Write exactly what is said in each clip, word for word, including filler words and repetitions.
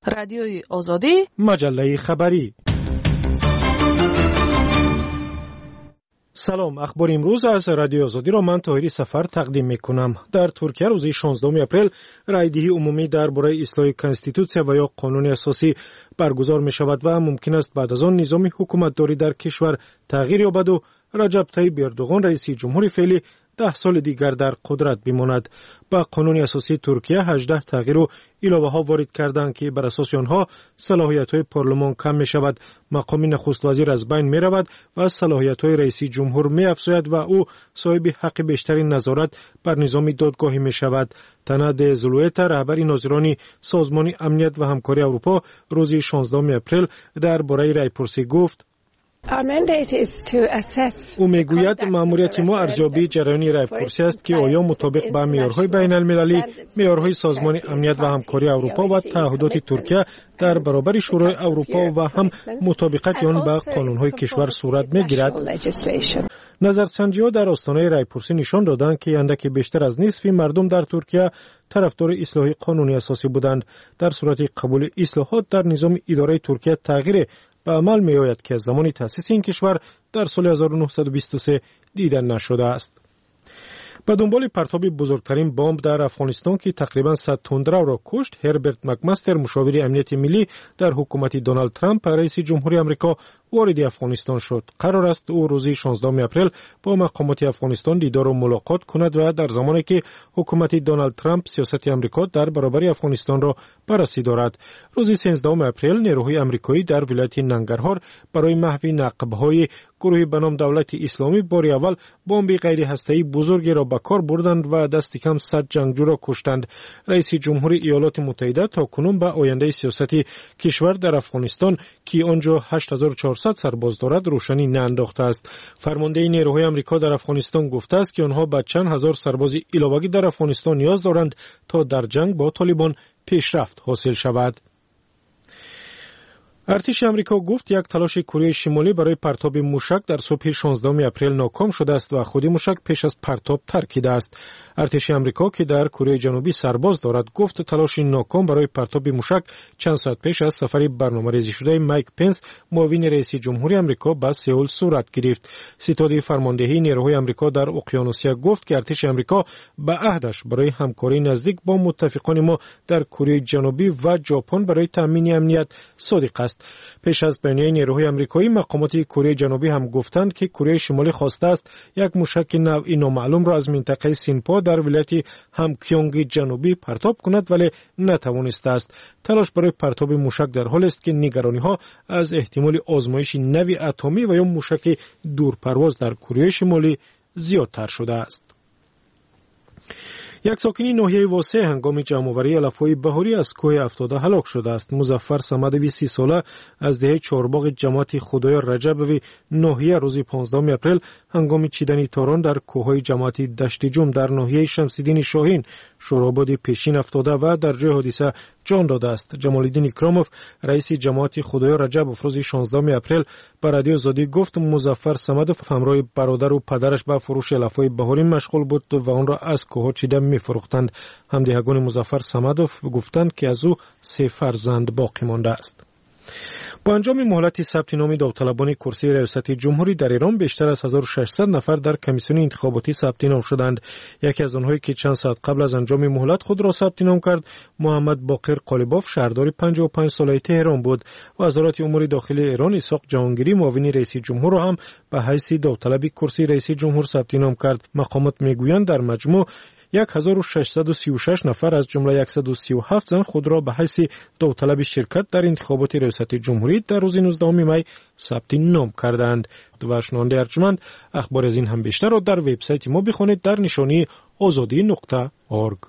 رادیوی آزادی، مجله خبری. سلام، اخبار امروز از رادیو آزادی را من طاهری سفر تقدیم میکنم. در ترکیه روز شانزدهم اپریل رایدهی عمومی درباره اصلاح کنستیتوسیا و یا قانون اساسی برگزار می شود و ممکن است بعد از آن نظام حکومتداری در کشور تغییر یابد و رجب طیب اردوغان رئیس جمهور فعلی ده سال دیگر در قدرت بماند. با قانون اساسی ترکیه هجده تغییر و علاوه ها وارد کردند که بر اساس آنها صلاحیت های پارلمان کم می شود، مقام نخست وزیر از بین می رود و صلاحیت های رئیس جمهور می افزاید و او صاحب حق بیشتری نظارت بر نظام دادگاهی می شود. تناد زلویتا رهبر ناظران سازمان امنیت و همکاری اروپا روز شانزدهم اپریل درباره رایپرسی گفت: او میگوید مأموریت ما ارزیابی جریان رایپرسی است که آیا مطابق با معیارهای بین المللی، معیارهای سازمان امنیت و همکاری اروپا و تعهدات ترکیه در برابر شورای اروپا و هم مطابقت آن با قانونهای کشور صورت میگیرد. نظرسنجی‌ها در آستانه رایپرسی نشان دادند که اندکی بیشتر از نصف مردم در ترکیه طرفدار اصلاح قانونی اساسی بودند. در صورت قبول اصلاحات در نظام اداره ترکیه تغییر به عمل می آید که از زمان تأسیس این کشور در سال هزار و نهصد و بیست و سه دیده نشده است. به دنبال پرتاب بزرگترین بمب در افغانستان که تقریبا صد تندرو را کشت، هربرت مکمستر مشاور امنیت ملی در حکومت دونالد ترامپ رئیس جمهوری آمریکا وارد افغانستان شد. قرار است او روز شانزدهم اپریل با مقامات افغانستان دیدار و ملاقات کند و در زمانی که حکومت دونالد ترامپ سیاست آمریکا در برابر افغانستان را بررسی دارد. روز سیزدهم اپریل نیروهای آمریکایی در ولایت ننگرهار برای محو نقب‌های گروه به نام دولت اسلامی بار اول بمب غیر هسته‌ای بزرگی را به کار بردند و دست کم صد جنگجو را کشتند. رئیس جمهوری ایالات متحده تاکنون به آینده سیاست کشور در افغانستان که آنجا هشت هزار و چهارصد سرباز دارد روشنی نانداخته است. فرمانده نیروهای آمریکا در افغانستان گفته است که آنها به چند هزار سرباز علاوه‌ای در افغانستان نیاز دارند تا در جنگ با طالبان پیشرفت حاصل شود. ارتش آمریکا گفت یک تلاش کره شمالی برای پرتاب موشک در صبح شانزدهم اپریل ناکام شده است و خود موشک پیش از پرتاب ترکیده است. ارتش آمریکا که در کره جنوبی سرباز دارد گفت تلاش ناکام برای پرتاب موشک چند ساعت پیش از سفر برنامه‌ریزی شده مایک پنس معاون رئیس جمهوری آمریکا به سئول صورت گرفت. ستاد فرماندهی نیروهای آمریکا در اقیانوسیا گفت که ارتش آمریکا به عهدش برای همکاری نزدیک با متفقان ما در کره جنوبی و ژاپن برای تامین امنیت صادق است. پیش از بیانیه نیروهای آمریکایی مقامات کره جنوبی هم گفتند که کره شمالی خواسته است یک موشک نوعی نامعلوم را از منطقه سینپا در ولایت همکیونگ جنوبی پرتاب کند ولی نتوانسته است. تلاش برای پرتاب موشک در حال است که نگرانی‌ها از احتمال آزمایش نوی اتمی و یا موشک دورپرواز در کره شمالی زیادتر شده است. یک ساکن ناحیه واسه هنگام جمع‌آوری علف‌های بهاری از کوه افتاده هلاک شده است. مظفر صمدوی سی ساله از دهه چهارباغ جماعت خدای رجبوی ناحیه روز پانزدهم اپریل هنگام چیدن تاران در کوههای جماعت دشت جم در ناحیه شمس‌الدین شاهین شوراباد پیشین افتاده و در جای حادثه جان داده است. جمال الدین اکراموف رئیس جماعت خدای رجب روز شانزدهم اپریل به رادیو آزادی گفت مظفر صمدوف همراه برادر و پدرش به فروش علف‌های بهاری مشغول بود و آن را از کوه چیده می‌فروختند. همدیگان مظفر صمدوف گفتند که از او سه فرزند باقی مانده است. با انجام مهلت ثبت نام داوطلبان کرسی ریاست جمهوری در ایران بیشتر از هزار و ششصد نفر در کمیسیون انتخاباتی ثبت نام شدند. یکی از آنهایی که چند ساعت قبل از انجام مهلت خود را ثبت نام کرد محمد باقر قالیباف شهردار پنجاه و پنج ساله تهران بود. وزارت امور داخلی ایران اسحاق جهانگیری معاون رئیس جمهور را هم به حیث داوطلب کرسی رئیس جمهور ثبت نام کرد. مقامات میگویند در مجموع یک هزار و ششصد و سی و شش نفر از جمله صد و سی و هفت زن خود را به حیث داوطلب شرکت در انتخابات ریاست جمهوری در روز نوزدهم می ثبت نام کردند. و شنونده ارجمند اخبار از این هم بیشتر را در وبسایت ما بخوانید در نشانی آزادی نقطه اورگ.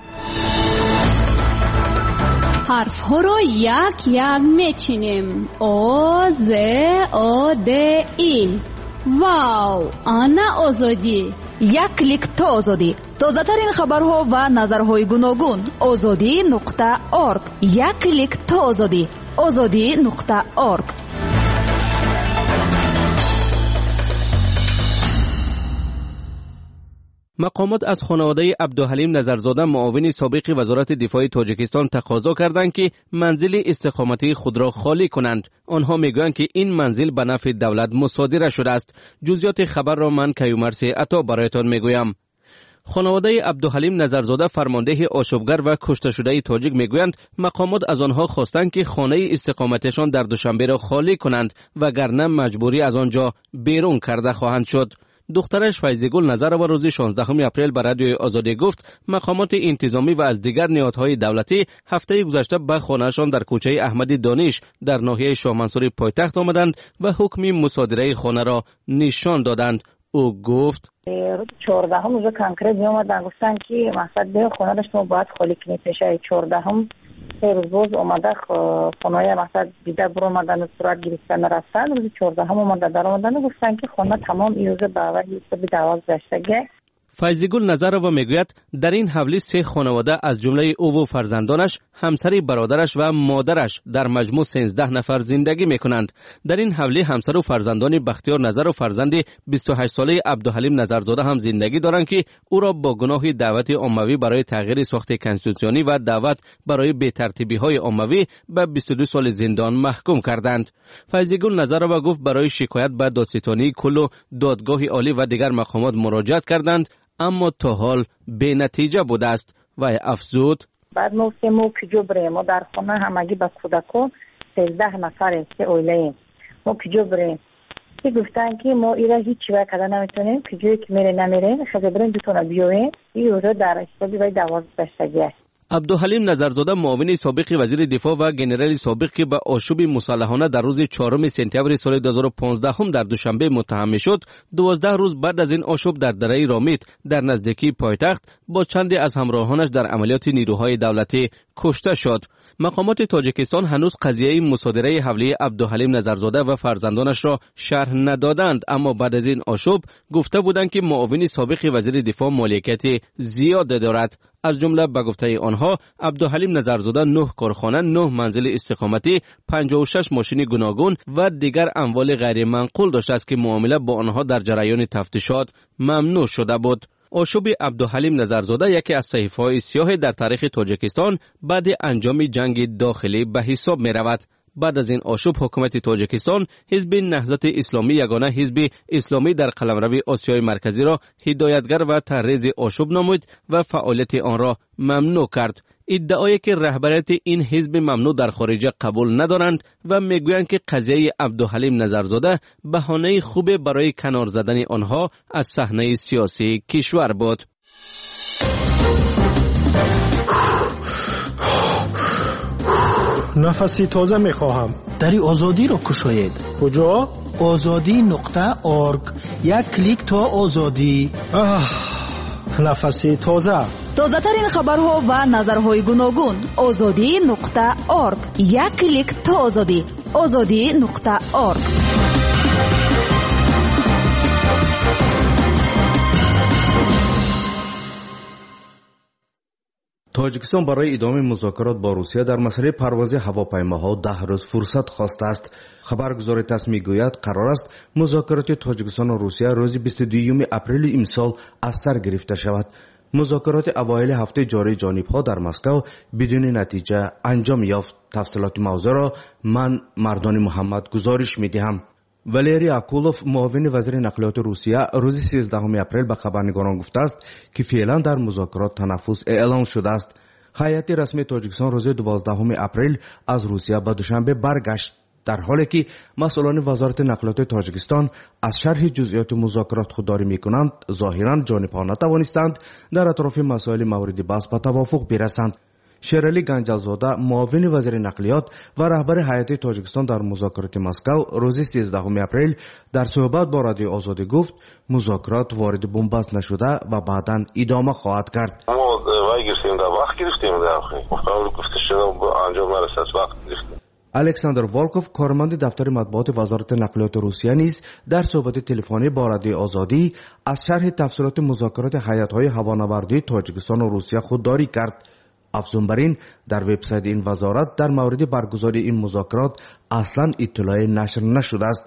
حرف ها را یک یک میچینیم. آ ز آ د ای. واو، آنا آزادی. یک کلیک تا آزادی. تازه ترین خبرها و نظرهای گوناگون. آزادی نقطه اورگ. یک کلیک تا آزادی. آزادی نقطه اورگ. مقامات از خانواده عبدالحلیم نظرزاده معاون سابق وزارت دفاع تاجیکستان تقاضا کردند که منزل استقامتی خود را خالی کنند. آنها میگویند که این منزل به نفع دولت مصادره شده است. جزئیات خبر را من کیومرث عطا برایتان میگویم. خانواده عبدالحلیم نظرزاده فرمانده آشوبگر و کشته شده تاجیک میگویند مقامات از آنها خواستند که خانه استقامتشان در دوشنبه را خالی کنند وگرنه مجبوری از آنجا بیرون کرده خواهند شد. دخترش فیضگل نظرова روز شانزدهم اپریل به رادیوی آزادی گفت مقامات انتظامی و از دیگر نهادهای دولتی هفته گذشته به خانه‌شان در کوچه احمدی دانش در ناحیه شاه منصور پایتخت آمدند و حکم مصادره خانه را نشان دادند. او گفت چهاردهم روز کنکرت می اومدن گفتن که مقصد به خانه داشت ما باید خالی کنیم. پیشه چهاردهم سه روز باز اومده خانه مقصد دیده برو اومدن و صورت گرفتن رفتن. روز چهاردهم اومده در اومدن گفتن که خانه تمام ایوزه به اول به دوازدهشتگی. فیضگل نظرова میگوید در این حولی سه خانواده از جمله او و فرزندانش، همسر برادرش و مادرش در مجموع سیزده نفر زندگی میکنند. در این حولی همسر و فرزندان بختیار نظر و فرزند بیست و هشت ساله عبدالحلیم نظرزاده هم زندگی دارند که او را با گناه دعوت عمومی برای تغییر ساخت کنستیتوسیونی و دعوت برای بی‌ترتیبی های عمومی به بیست و دو سال زندان محکوم کردند. فیضگل نظرova گفت برای شکایت به دادستانی کل و دادگاه عالی و دیگر مقامات مراجعت کردند اما تا حال به نتیجه بوده است و افزود بعد ما سیمو کجا بریم ما در خانه همگی با کودکان سیزده نفر که اویلیم ما کجا بریم که گفتن که ما ایرا هیچ چیزی کردن نمیتونیم کجایی که میره نمیره خیلی بریم دوتونه بیویم این روزا در حسابی باید دوازدهشتگی است. عبدالحلیم نظرزاده معاون سابق وزیر دفاع و گنرال سابق که به آشوب مسلحانه در روز چهارم سپتامبر سال دو هزار و پانزده هم در دوشنبه متهم شد، دوازده روز بعد از این آشوب در دره رامیت در نزدیکی پایتخت با چندی از همراهانش در عملیات نیروهای دولتی کشته شد. مقامات تاجیکستان هنوز قضیه مصادره حولی عبدالحلیم نظرزاده و فرزندانش را شرح ندادند، اما بعد از این آشوب گفته بودند که معاون سابق وزیر دفاع مالکیت زیاد دارد. از جمله به گفته آنها عبدالحلیم نظرزاده نه کارخانه، نه منزل استقامتی، پنجاه و شش ماشین گوناگون و دیگر اموال غیر منقول داشته است که معامله با آنها در جریان تفتیشات ممنوع شده بود. آشوب عبدالحلیم نظرزاده یکی از صحیفه‌های سیاه در تاریخ تاجیکستان بعد انجام جنگ داخلی به حساب می رود. بعد از این آشوب حکومت تاجیکستان حزب نهضت اسلامی یگانه حزب اسلامی در قلمرو آسیای مرکزی را هدایتگر و طرز آشوب نامید و فعالیت آن را ممنوع کرد. ادعایی که رهبریت این حزب ممنوع در خارج قبول ندارند و میگویند که قضیه عبدالحلیم نظرزاده بهانه خوب برای کنار زدن آنها از صحنه سیاسی کشور بود. نفسی تازه میخواهم. دری آزادی را کشاید. کجا؟ آزادی نقطه آرگ. یک کلیک تا آزادی. آه. نفسی تازه. تازه ترین خبرها و نظرهای گوناگون. آزادی نقطه آرگ. یک کلیک تا آزادی. آزادی نقطه آرگ. تاجیکستان برای ادامه مذاکرات با روسیه در مسئله پرواز هواپیماها ده روز فرصت خواسته است. خبرگزار تاس میگوید قرار است مذاکرات تاجیکستان و روسیه روز بیست و دوم اپریل امسال از سر گرفته شود. مذاکرات اوایل هفته جاری جانب‌ها در مسکو بدون نتیجه انجام یافت. تفصیلات موضوع را من مردان محمد گزارش میدهم. والری اکولوف معاون وزیر نقلیات روسیه روز سیزدهم اپریل به خبرنگاران گفته است که فعلا در مذاکرات تنفس اعلام شده است. هیئت رسمی تاجیکستان روز دوازدهم اپریل از روسیه به دوشنبه برگشت، در حالی که مسئولان وزارت نقلیات تاجیکستان از شرح جزئیات مذاکرات خودداری میکنند. ظاهرا جانب‌ها نتوانستند در اطراف مسائل مورد بحث به توافق برسند. شیرالی گنجزاده معاون وزیر نقلیات و رهبر هیئت تاجیکستان در مذاکرات مسکو روز سیزدهم اپریل در صحبت با رادیو آزادی گفت مذاکرات وارد بنبست نشده و بعداً ادامه خواهد کرد. ما وای گرفتیم در وقت گرفتیم در آخری مختار گفته شده با انجام نرسد وقت گرفتیم. الکساندر والکوف کارمند دفتر مطبوعات وزارت نقلیات روسیه نیز در صحبت تلفنی با رادیو آزادی از شرح تفصیلات مذاکرات هیئت‌های هوانوردی تاجیکستان و روسیه خودداری کرد. افزون بر این در وبسایت این وزارت در مورد برگزاری این مذاکرات اصلا اطلاعی نشر نشده است.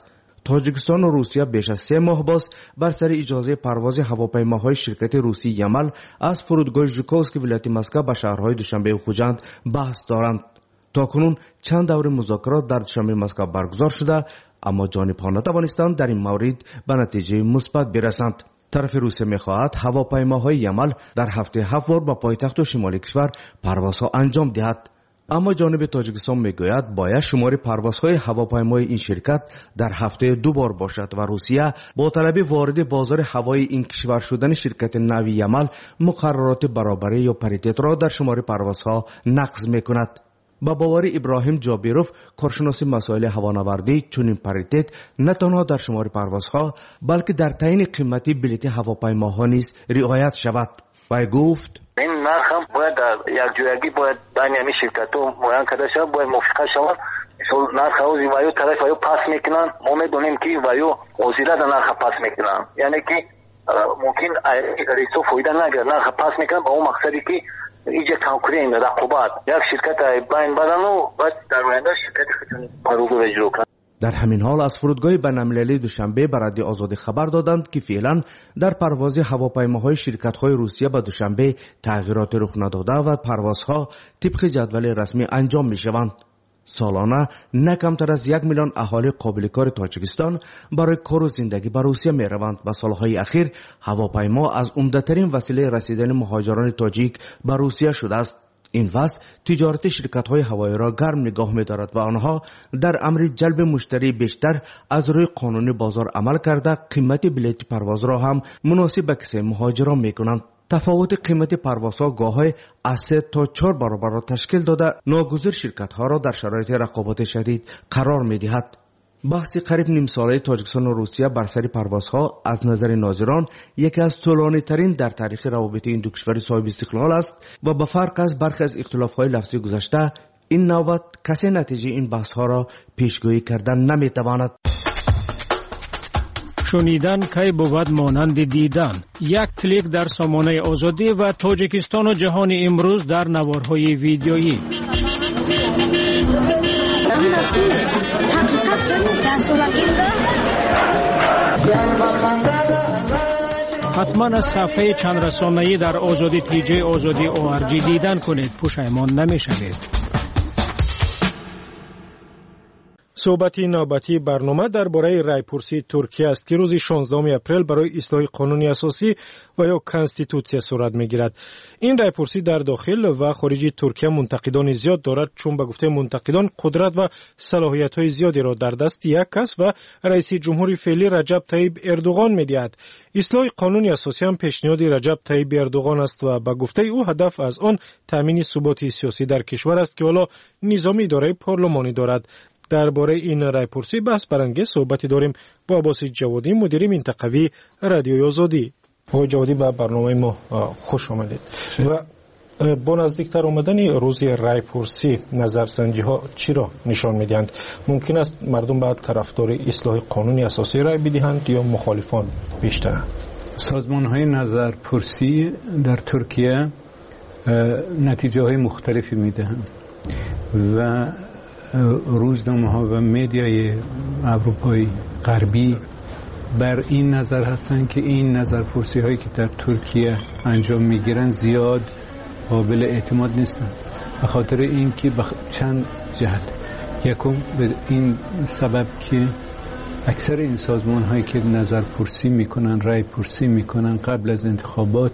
تاجیکستان و روسیه بیش از سه ماه باز بر سر اجازه پرواز هواپیماهای شرکت روسی یمل از فرودگاه ژوکووسک ولایت مسکو به شهرهای دوشنبه و خوجند بحث دارند. تاکنون چند دور مذاکرات در دوشنبه مسکو برگزار شده، اما جانب‌ها نتوانستند در این مورد به نتیجه مثبت برسند. طرف روسیه می‌خواهد هواپیماهای یمل در هفته هفت بار به پایتخت و شمال کشور پروازها انجام دهد. اما جانب تاجیکستان میگوید باید شمار پروازهای هواپیمای این شرکت در هفته دو بار باشد و روسیه با طلب وارد بازار هوایی این کشور شدن شرکت نوی یمل مقررات برابری یا پریتت را در شمار پروازها نقض میکند. با باور ابراهیم جابیروف کارشناس مسائل هوانوردی، چنین پریتت نه تنها در شمار پروازها بلکه در تعیین قیمت بلیط هواپیماها نیز رعایت شود. و گفت این نرخ هم باید در یک جایگی باید بین همین شرکت‌ها معین کرده شود، باید موافقه شود. نرخ ها وایو طرف وایو پاس میکنن، ما میدونیم که وایو وزیره در نرخ پاس میکنن، یعنی که ممکن ریسو فایده نگیره، نرخ پاس میکنن با اون مقصدی که ایجا کنکورینگ رقابت یک شرکت بین بدن و باید در آینده شرکت خودشون پروژه اجرا کنن. در همین حال از فرودگاه بین‌المللی دوشنبه به رادیو آزادی خبر دادند که فعلا در پرواز هواپیماهای شرکت‌های روسیه به دوشنبه تغییرات رخ نداده و پروازها طبق جدول رسمی انجام می‌شوند. سالانه نه کمتر از یک میلیون اهالی قابل کار تاجیکستان برای کار و زندگی به روسیه می‌روند و سالهای اخیر هواپیما از عمده‌ترین وسیله رسیدن مهاجران تاجیک به روسیه شده است. این وضع تجارت شرکت‌های هوایی را گرم نگاه می‌دارد و آنها در امر جلب مشتری بیشتر از روی قانون بازار عمل کرده قیمت بلیط پرواز را هم مناسب به کسای مهاجران می‌کنند. تفاوت قیمت پروازها گاهی از سه تا چهار برابر را تشکیل داده ناگزیر شرکت‌ها را در شرایط رقابت شدید قرار می‌دهد. بحث قریب نیم ساله تاجیکستان و روسیه بر سر پروازها از نظر ناظران یکی از طولانی ترین در تاریخ روابط این دو کشور صاحب استقلال است و به فرق از برخی از اختلاف‌های لفظی گذشته این نوبت کسی نتیجه این بحث‌ها را پیشگویی کردن نمی‌تواند. شنیدن کی بود مانند دیدن. یک کلیک در سامانه آزادی و تاجیکستان و جهان امروز در نوارهای ویدیویی. حتما از صفحه چند رسانه‌ای در آزادی تیجی آزادی او ار جی دیدن کنید، پشیمان نمی‌شوید. صحبتی نوبتی برنامه درباره رایپرسی ترکیه است که روز شانزدهم اپریل برای اصلاح قانون اساسی و یا کانستیتوسیا صورت میگیرد. این رایپرسی در داخل و خارج ترکیه منتقدان زیاد دارد، چون به گفته منتقدان قدرت و صلاحیت‌های زیادی را در دست یک کس و رئیس جمهور فعلی رجب طیب اردوغان می‌دهد. اصلاح قانون اساسی هم پیشنهاد رجب طیب اردوغان است و به گفته او هدف از آن تامین ثبات سیاسی در کشور است که حالا نظام اداره پارلمانی دارد. درباره این رایپرسی بحث برانگیز صحبتی داریم با عباس جوادی، مدیر منطقوی رادیوی آزادی. آقای جوادی به برنامه ما خوش آمدید. و با نزدیکتر آمدن روز رایپرسی نظرسنجی ها چی را نشان میدهند؟ ممکن است مردم بعد طرفدار اصلاح قانون اساسی رای بدهند یا مخالفان بیشتر؟ سازمان های نظرپرسی در ترکیه نتیجه های مختلفی میدهند و روزنامه ها و مدیای اروپایی غربی بر این نظر هستند که این نظرپرسی هایی که در ترکیه انجام میگیرن زیاد قابل اعتماد نیستند، به خاطر اینکه بخ... چند جهت. یکم به این سبب که اکثر این سازمان هایی که نظرپرسی میکنن، رای پرسی میکنن قبل از انتخابات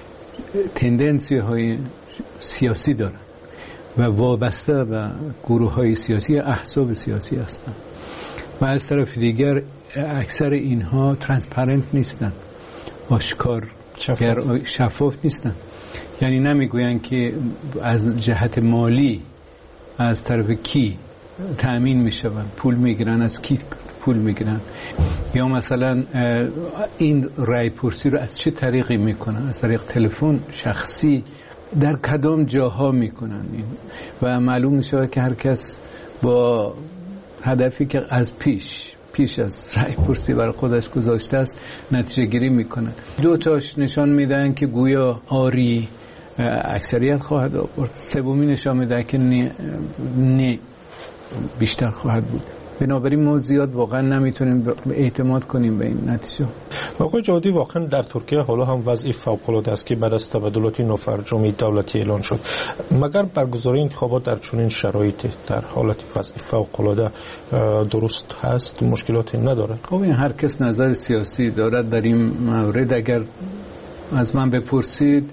تندنسی های سیاسی دارن و وابسته به گروه های سیاسی، احزاب سیاسی هستند و از طرف دیگر اکثر اینها ترانسپرنت نیستن، آشکار شفاف, شفاف نیستن. یعنی نمیگوین که از جهت مالی از طرف کی تأمین میشون، پول میگیرن، از کی پول میگیرن، یا مثلا این رای پرسی رو از چه طریقی میکنن، از طریق تلفن شخصی، در کدام جاها میکنن این و معلوم میشه که هر کس با هدفی که از پیش پیش از رای پرسی برای خودش گذاشته است نتیجه گیری میکنن. دو تاش نشان میدن که گویا آری اکثریت خواهد آورد، سومی نشان میده که نه, نه بیشتر خواهد بود. بنابراین ما زیاد واقعا نمیتونیم اعتماد کنیم به این نتیجه. آقای جوادی، واقعا در ترکیه حالا هم وضع فوق‌العاده است که بعد از تبادلات نوفرجامی دولتی اعلان شد. مگر برگزاری انتخابات در چنین شرایطی در حالت وضع فوق‌العاده درست هست؟ مشکلاتی نداره؟ خب این هر کس نظر سیاسی دارد در این مورد. اگر از من بپرسید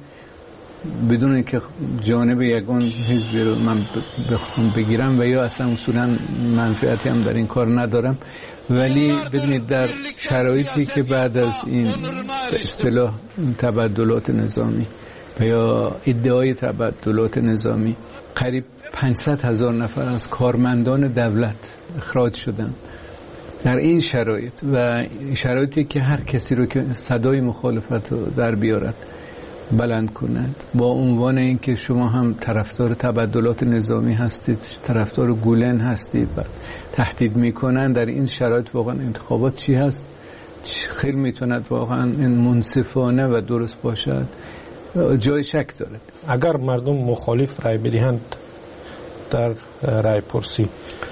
بدون اینکه جانب یگان حزبی رو من بخوام بگیرم و یا اصلا اصولا منفعتی هم در این کار ندارم، ولی بدونید در شرایطی که بعد از این به اصطلاح تبدلات نظامی و یا ادعای تبدلات نظامی قریب پانصد هزار نفر از کارمندان دولت اخراج شدن، در این شرایط و شرایطی که هر کسی رو که صدای مخالفت رو در بیارد بلند کند با عنوان اینکه شما هم طرفدار تبدلات نظامی هستید، طرفدار گولن هستید و تهدید میکنن، در این شرایط واقعا انتخابات چی هست؟ خیلی میتوند واقعا این منصفانه و درست باشد؟ جای شک دارد. اگر مردم مخالف رای بدهند در رای پرسی،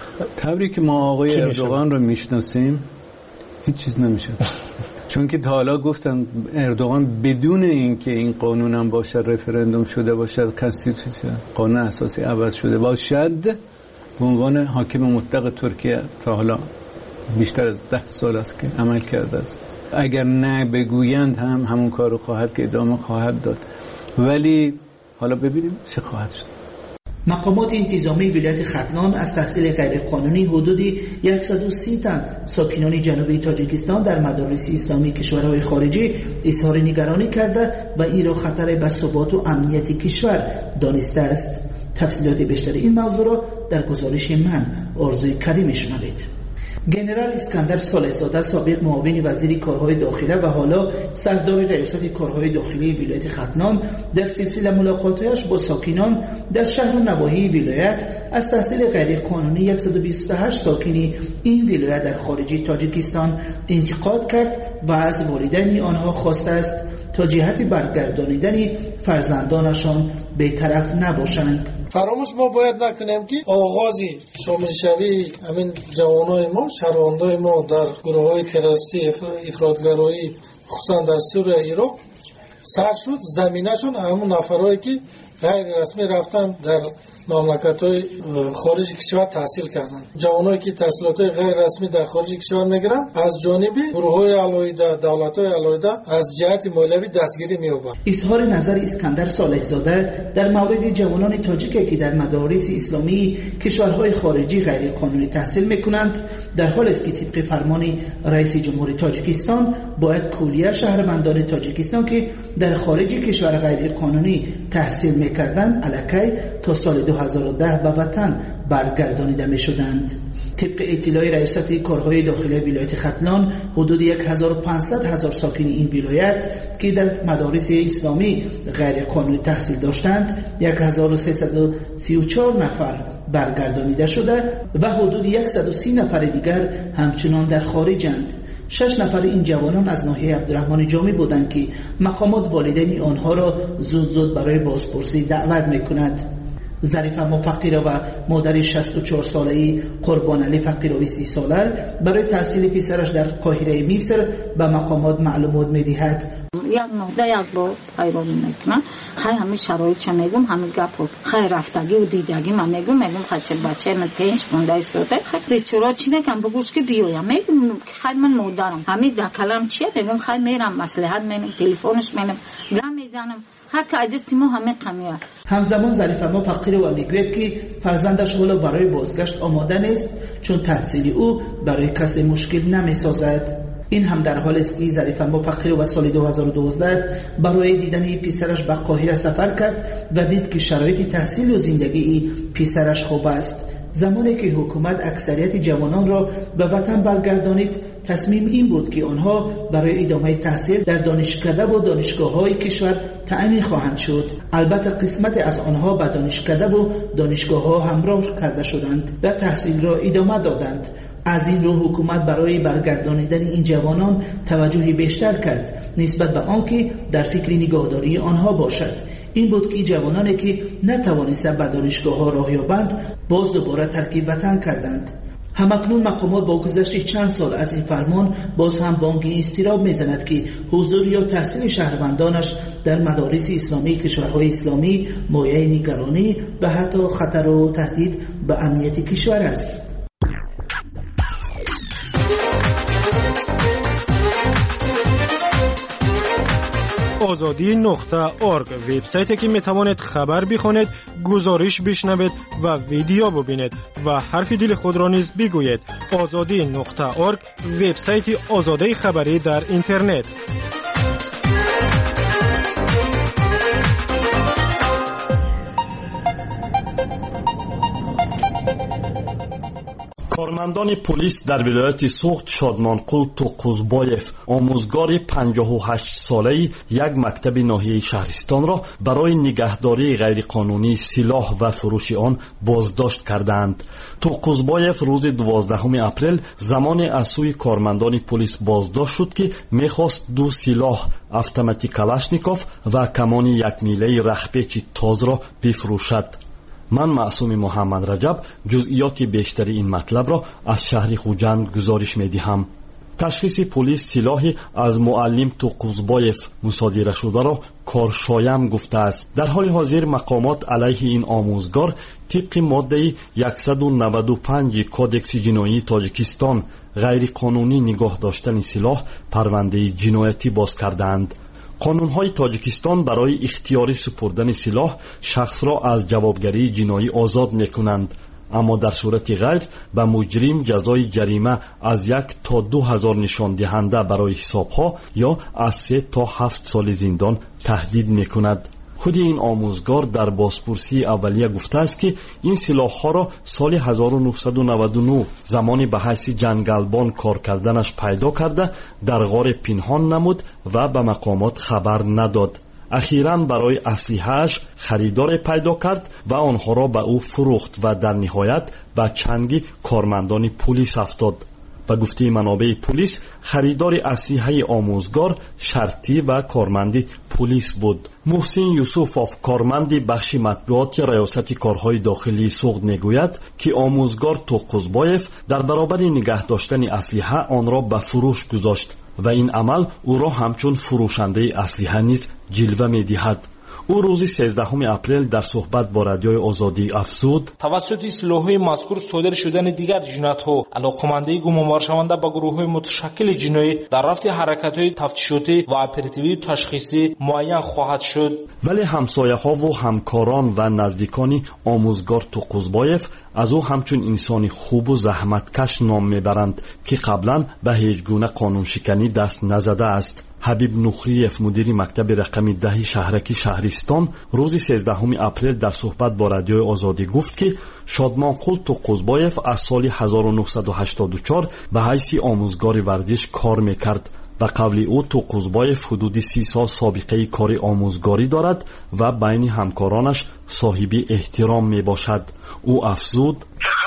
طوری که ما آقای اردوغان رو میشناسیم هیچ چیز نمیشه. چون که تا حالا گفتن اردوغان بدون اینکه این قانون هم باشه، رفرندوم شده باشد، کانستیتوشن قانون اساسی عوض شده باشد، به عنوان حاکم مطلق ترکیه تا حالا بیشتر از ده سال است که عمل کرده است. اگر نه بگویند هم همون کار رو خواهد که ادامه خواهد داد، ولی حالا ببینیم چه خواهد شد. مقامات انتظامی ولایت ختلان از تحصیل غیرقانونی حدودی صد و سی تن ساکنان جنوبی تاجیکستان در مدارس اسلامی کشورهای خارجی اظهار نگرانی کرده و این را خطر به ثبات و امنیت کشور دانسته است. تفصیلات بیشتر این موضوع را در گزارش من آرزوی کریم شنوید. جنرال اسکندر صالح‌زاده سابق معاون وزیر کارهای داخلی و حالا سردار ریاست کارهای داخلی ولایت ختلان در سلسله ملاقات‌هایش با ساکنان در شهر و نواحی ولایت از تحصیل غیرقانونی صد و بیست و هشت ساکنی این ولایت در خارج تاجیکستان انتقاد کرد و از والدین آنها خواسته است تا جهت برگردانیدن فرزندانشان به طرف نباشند. فراموش ما باید نکنیم که آغازی شامل شوی همین جوانای ما، شهروندای ما در گروه‌های تروریستی افراطگرایی خصوصا در سوریه عراق سر شد، زمینه‌شون همون نفرایی که غیر رسمی رفتن در مملکت‌های خارج کشور تحصیل کردن. جوانایی که تحصیلات غیر رسمی در خارج کشور میگیرن از جانب گروه‌های علاوه دولت‌های علاوه از جهت مولوی دستگیری می‌یابند. اظهار نظر اسکندر صالح‌زاده در مورد جوانان تاجیکی که در مدارس اسلامی کشورهای خارجی غیر قانونی تحصیل می‌کنند در حالی است که طبق فرمان رئیس جمهور تاجیکستان باید کلیه شهروندان تاجیکستان که در خارج کشور غیر قانونی تحصیل می‌کردند الکی تا سال دو هزار و ده به وطن برگردانیده می شدند. طبق اطلاع ریاست کارهای داخلی ولایت ختلان حدود هزار و پانصد هزار ساکن این ولایت که در مدارس اسلامی غیر قانونی تحصیل داشتند هزار و سیصد و سی و چهار نفر برگردانیده شده و حدود صد و سی نفر دیگر همچنان در خارجند. شش نفر این جوانان از ناحیه عبدالرحمن جامی بودند که مقامات والدین آنها را زود زود برای بازپرسی دعوت می‌کند. ظریفه مفقیرا و مادر شصت و چهار ساله‌ای قربان علی فقیراوی سی ساله برای تحصیل پسرش در قاهره مصر به مقامات معلومات می‌دهد. یک نهده یک با پیروی میکنم. خیلی همه شرایط میگم، همه گپ خیلی رفتگی و دیدگی من میگم میگم خیلی بچه من پنج پونده شده خیلی چرا چی نکم بگوش که بیایم میگم خیلی من مادرم همه در کلام چیه میگم خیلی میرم مصلحت میگم تلفنش میگم گم میزنم حق ادستی ما همه قمیه. همزمان ظریفه ما فقیر و میگوید که فرزندش حالا برای بازگشت آماده نیست چون تحصیل او برای کسی مشکل نمیسازد. این هم در حال است که ظریفه ما فقیر و سال دو هزار و دوازده برای دیدن پسرش به قاهره سفر کرد و دید که شرایط تحصیل و زندگی پسرش خوب است. زمانی که حکومت اکثریت جوانان را به وطن برگردانید تصمیم این بود که آنها برای ادامه تحصیل در دانشکده و دانشگاه‌های کشور تعیین خواهند شد. البته قسمت از آنها به دانشکده و دانشگاه‌ها همراه کرده شدند و تحصیل را ادامه دادند. از این رو حکومت برای برگردانیدن این جوانان توجهی بیشتر کرد نسبت به آنکه در فکر نگهداری آنها باشد. این بود که جوانانی که نتوانستند به دانشگاه‌ها راه یابند باز دوباره ترک وطن کردند. همکنون مقامات با گذشت چند سال از این فرمان باز هم بانگی اضطراب میزند که حضور یا تحصیل شهروندانش در مدارس اسلامی کشورهای اسلامی مایه نگرانی و حتی خطر و تهدید به امنیت کشور است. آزادی نقطه ارگ وبسایتی که میتوانید خبر بخوانید، گزارش بشنوید و ویدیو ببینید و حرف دل خود را نیز بگویید. آزادی نقطه ارگ وبسایت آزادی خبری در اینترنت. کارمندان پلیس در ولایت سوخت شادمانقول توقوزبایف آموزگار پنجاه و هشت ساله‌ای یک مکتب ناحیه شهرستان را برای نگهداری غیرقانونی سلاح و فروش آن بازداشت کردند. توقوزبایف روز دوازدهم اپریل زمان از سوی کارمندان پلیس بازداشت شد که می‌خواست دو سلاح اتوماتیک کلاشنیکوف و کمان یک میله رخپیچ تاز را بفروشد. من معصوم محمد رجب جزئیات بیشتری این مطلب را از شهر خوجند گزارش می‌دهم. تشخیص پلیس سلاحی از معلم توقوزبایف مصادره شده را کارشایم گفته است. در حال حاضر مقامات علیه این آموزگار طبق ماده صد و نود و پنج کودکس جنایی تاجیکستان غیر قانونی نگاه داشتن سلاح پرونده جنایتی باز کردند. قانون‌های تاجیکستان برای اختیاری سپردن سلاح شخص را از جوابگری جنایی آزاد می‌کنند، اما در صورت غیر به مجرم جزای جریمه از یک تا دو هزار نشان دهنده برای حسابها یا از سه تا هفت سال زندان تهدید می‌کند. خود این آموزگار در بازپرسی اولیه گفته است که این سلاح‌ها را سال هزار و نهصد و نود و نه زمانی به حیث جنگلبان کار کردنش پیدا کرده در غار پنهان نمود و به مقامات خبر نداد. اخیراً برای اسلحه‌اش خریدار پیدا کرد و آنها را به او فروخت و در نهایت به چنگ کارمندان پلیس افتاد. به گفته منابع پلیس خریدار اسلحه آموزگار شرطی و کارمند پلیس بود. محسن یوسفوف کارمند بخش مطبوعات ریاست کارهای داخلی سوخت میگوید که آموزگار توقوزبایف در برابر نگه داشتن اسلحه آن را به فروش گذاشت و این عمل او را همچون فروشنده اسلحه نیز جلوه می‌دهد. او روز سیزدهم اپریل در صحبت با رادیوی آزادی افزود: توسط سلاح‌های مذکور صادر شدن دیگر جنایت‌ها علاقه‌مندی گمانبار شونده به گروه‌های متشکل جنایی در رفت حرکت‌های تفتیشاتی و اپراتیوی تشخیصی معین خواهد شد. ولی همسایه‌ها و همکاران و نزدیکان آموزگار توقوزبایف از او همچون انسانی خوب و زحمتکش نام میبرند که قبلا به هیچ گونه قانون شکنی دست نزده است. حبیب نخریف مدیر مکتب رقم ده شهرکی شهرستان روز سیزدهم اپریل در صحبت با رادیوی آزادی گفت که شادمانقول توقوزبایف از سال هزار و نهصد و هشتاد و چهار به حیث آموزگار ورزش کار میکرد و قبل او توقوزبایف حدود سی سال سابقه کار آموزگاری دارد و بین همکارانش صاحب احترام می باشد. او افزود: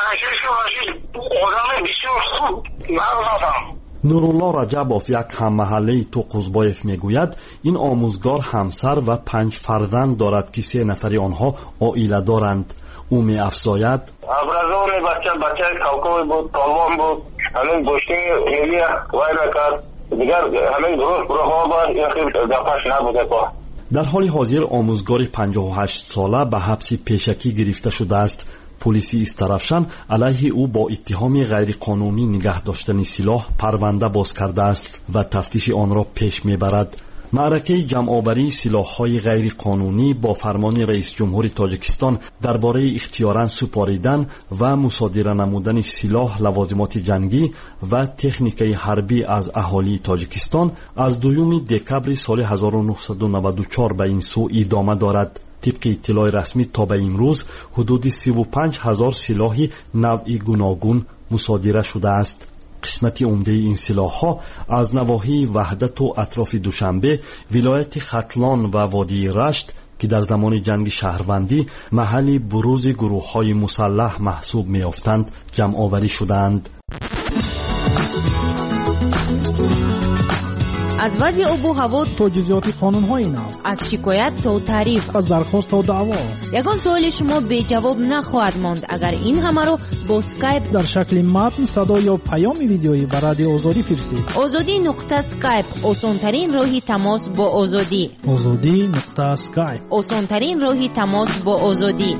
نورالله رجبوف یک هم محله توقوزبایف میگوید این آموزگار همسر و پنج فرزند دارد که سه نفر آنها عائله دارند. او می افزاید: ابرزور بچه بچه کوکوی بود، پالوان بود، همین بوشتی ملی وای نکرد دیگر، همین گروه گروه ها بود، این خیلی دفعش نبوده با. در حال حاضر آموزگار پنجاه و هشت ساله به حبس پیشکی گرفته شده است. پلیس استرافشان علیه او با اتهام غیرقانونی نگه داشتن سلاح پرونده باز کرده است و تفتیش آن را پیش میبرد. معرکه جمع‌آوری سلاح‌های غیرقانونی با فرمان رئیس جمهور تاجیکستان درباره اختیاراً سپاریدن و مصادره نمودن سلاح، لوازمات جنگی و تکنیک حربی از اهالی تاجیکستان از دوم دکبر سال هزار و نهصد و نود و چهار به این سو ادامه دارد. طبق اطلاع رسمی تا به امروز حدود سی و پنج هزار سلاح نوع گوناگون مصادره شده است. قسمت عمده این سلاح‌ها از نواحی وحدت و اطراف دوشنبه، ولایت ختلان و وادی رشت که در زمان جنگ شهروندی محل بروز گروه‌های مسلح محسوب می‌افتند جمع‌آوری شدند. از وضع آب و هوا تا جزئیات قانون‌های نو، از شکایت تا تعریف، از درخواست تا دعوا. یگان سوال شما به جواب نخواهد ماند اگر این همه رو با اسکایپ در شکل متن، صدا یا پیام ویدیویی به رادیو آزادی فرستید. آزادی نقطه اسکایپ، آسان‌ترین راهی تماس با آزادی. آزادی نقطه اسکایپ، آسان‌ترین راهی تماس با آزادی.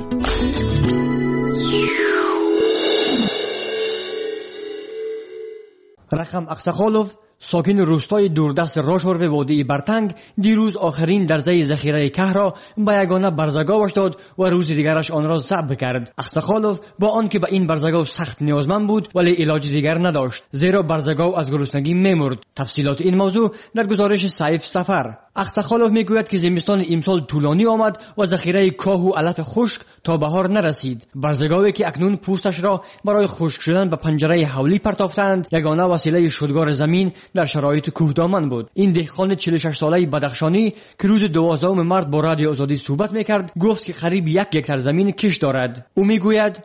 رقم اقساخالوف، ساکن روستای دوردست راشور و وادی برتنگ، دیروز آخرین درزه ذخیره که را به یگانه برزگاوش داد و روز دیگرش آن را ضبط کرد. اقساخالوف با آنکه به این برزگاو سخت نیازمند بود ولی علاج دیگر نداشت، زیرا برزگاو از گرسنگی میمرد. تفصیلات این موضوع در گزارش سیف سفر. اقساخالوف میگوید که زمستان امسال طولانی آمد و ذخیره کاه و علف خشک تا بهار نرسید. برزگاوی که اکنون پوستش را برای خشک شدن به پنجره حولی پرتافتند، یگانه وسیله شدگار زمین در شرایط کوهدامن بود. این دهقان چهل و شش ساله بدخشانی که روز دوازدهم مارس با رادیو آزادی صحبت میکرد، گفت که قریب یک هکتار زمین کش دارد. او میگوید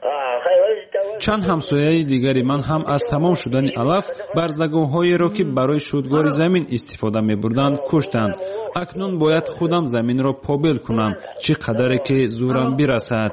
چند همسایه دیگری من هم از تمام شدن علف برزگاه‌هایی را که برای شودگار زمین استفاده می‌بردند کشتند. اکنون باید خودم زمین را پابل کنم، چقدر که زورم برسد.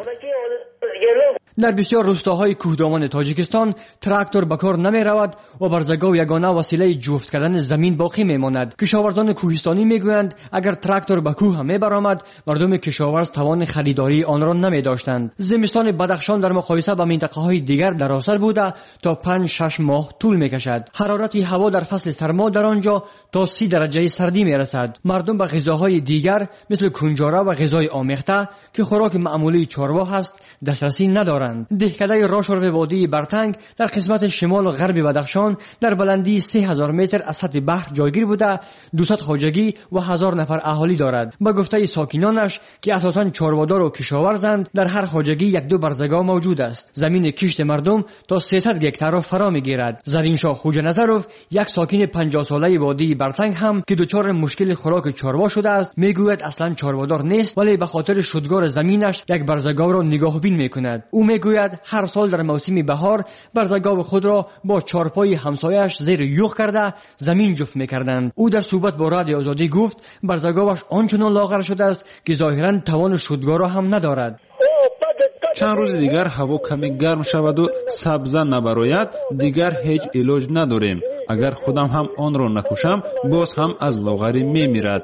در بسیار روستاهای کوهدامن تاجیکستان تراکتور به کار نمی رود و برزگاو یگانه وسیله جفت کردن زمین باقی می ماند. کشاورزان کوهستانی می گویند اگر تراکتور به کوه هم می برآمد، مردم کشاورز توان خریداری آن را نمی داشتند. زمستان بدخشان در مقایسه با منطقه های دیگر دراصل بوده تا پنج شش ماه طول می کشد. حرارت هوا در فصل سرما در آنجا تا سی درجه سردی می رسد. مردم به غذاهای دیگر مثل کنجاره و غذای آمیخته که خوراک معمولی چارواح است دسترسی ندارند. دهکده راشور و وادی برتنگ در قسمت شمال و غرب بدخشان در بلندی سه هزار متر از سطح بحر جایگیر بوده، دویست خواجگی و هزار نفر اهالی دارد. با گفته ساکنانش که اساساً چاروادار و کشاورزند، در هر خواجگی یک دو برزگاه موجود است. زمین کشت مردم تا سیصد هکتار را فرا میگیرد. زرینشاه خوجه نظروف، یک ساکن پنجاه ساله وادی برتنگ هم که دچار مشکل خوراک چاروا شده است، میگوید اصلا چاروادار نیست ولی به خاطر شودگار زمینش یک برزگاه را نگاهبین میکند. او میگوید هر سال در موسم بهار برزگاو خود را با چارپای همسایش زیر یخ کرده زمین جفت میکردند. او در صحبت با رادیو آزادی گفت برزگاوش آنچنان لاغر شده است که ظاهرا توان شودگار را هم ندارد. چند روز دیگر هوا کمی گرم شود و سبزه نبراید، دیگر هیچ علاج نداریم. اگر خودم هم آن را نکشم باز هم از لاغری میمیرد.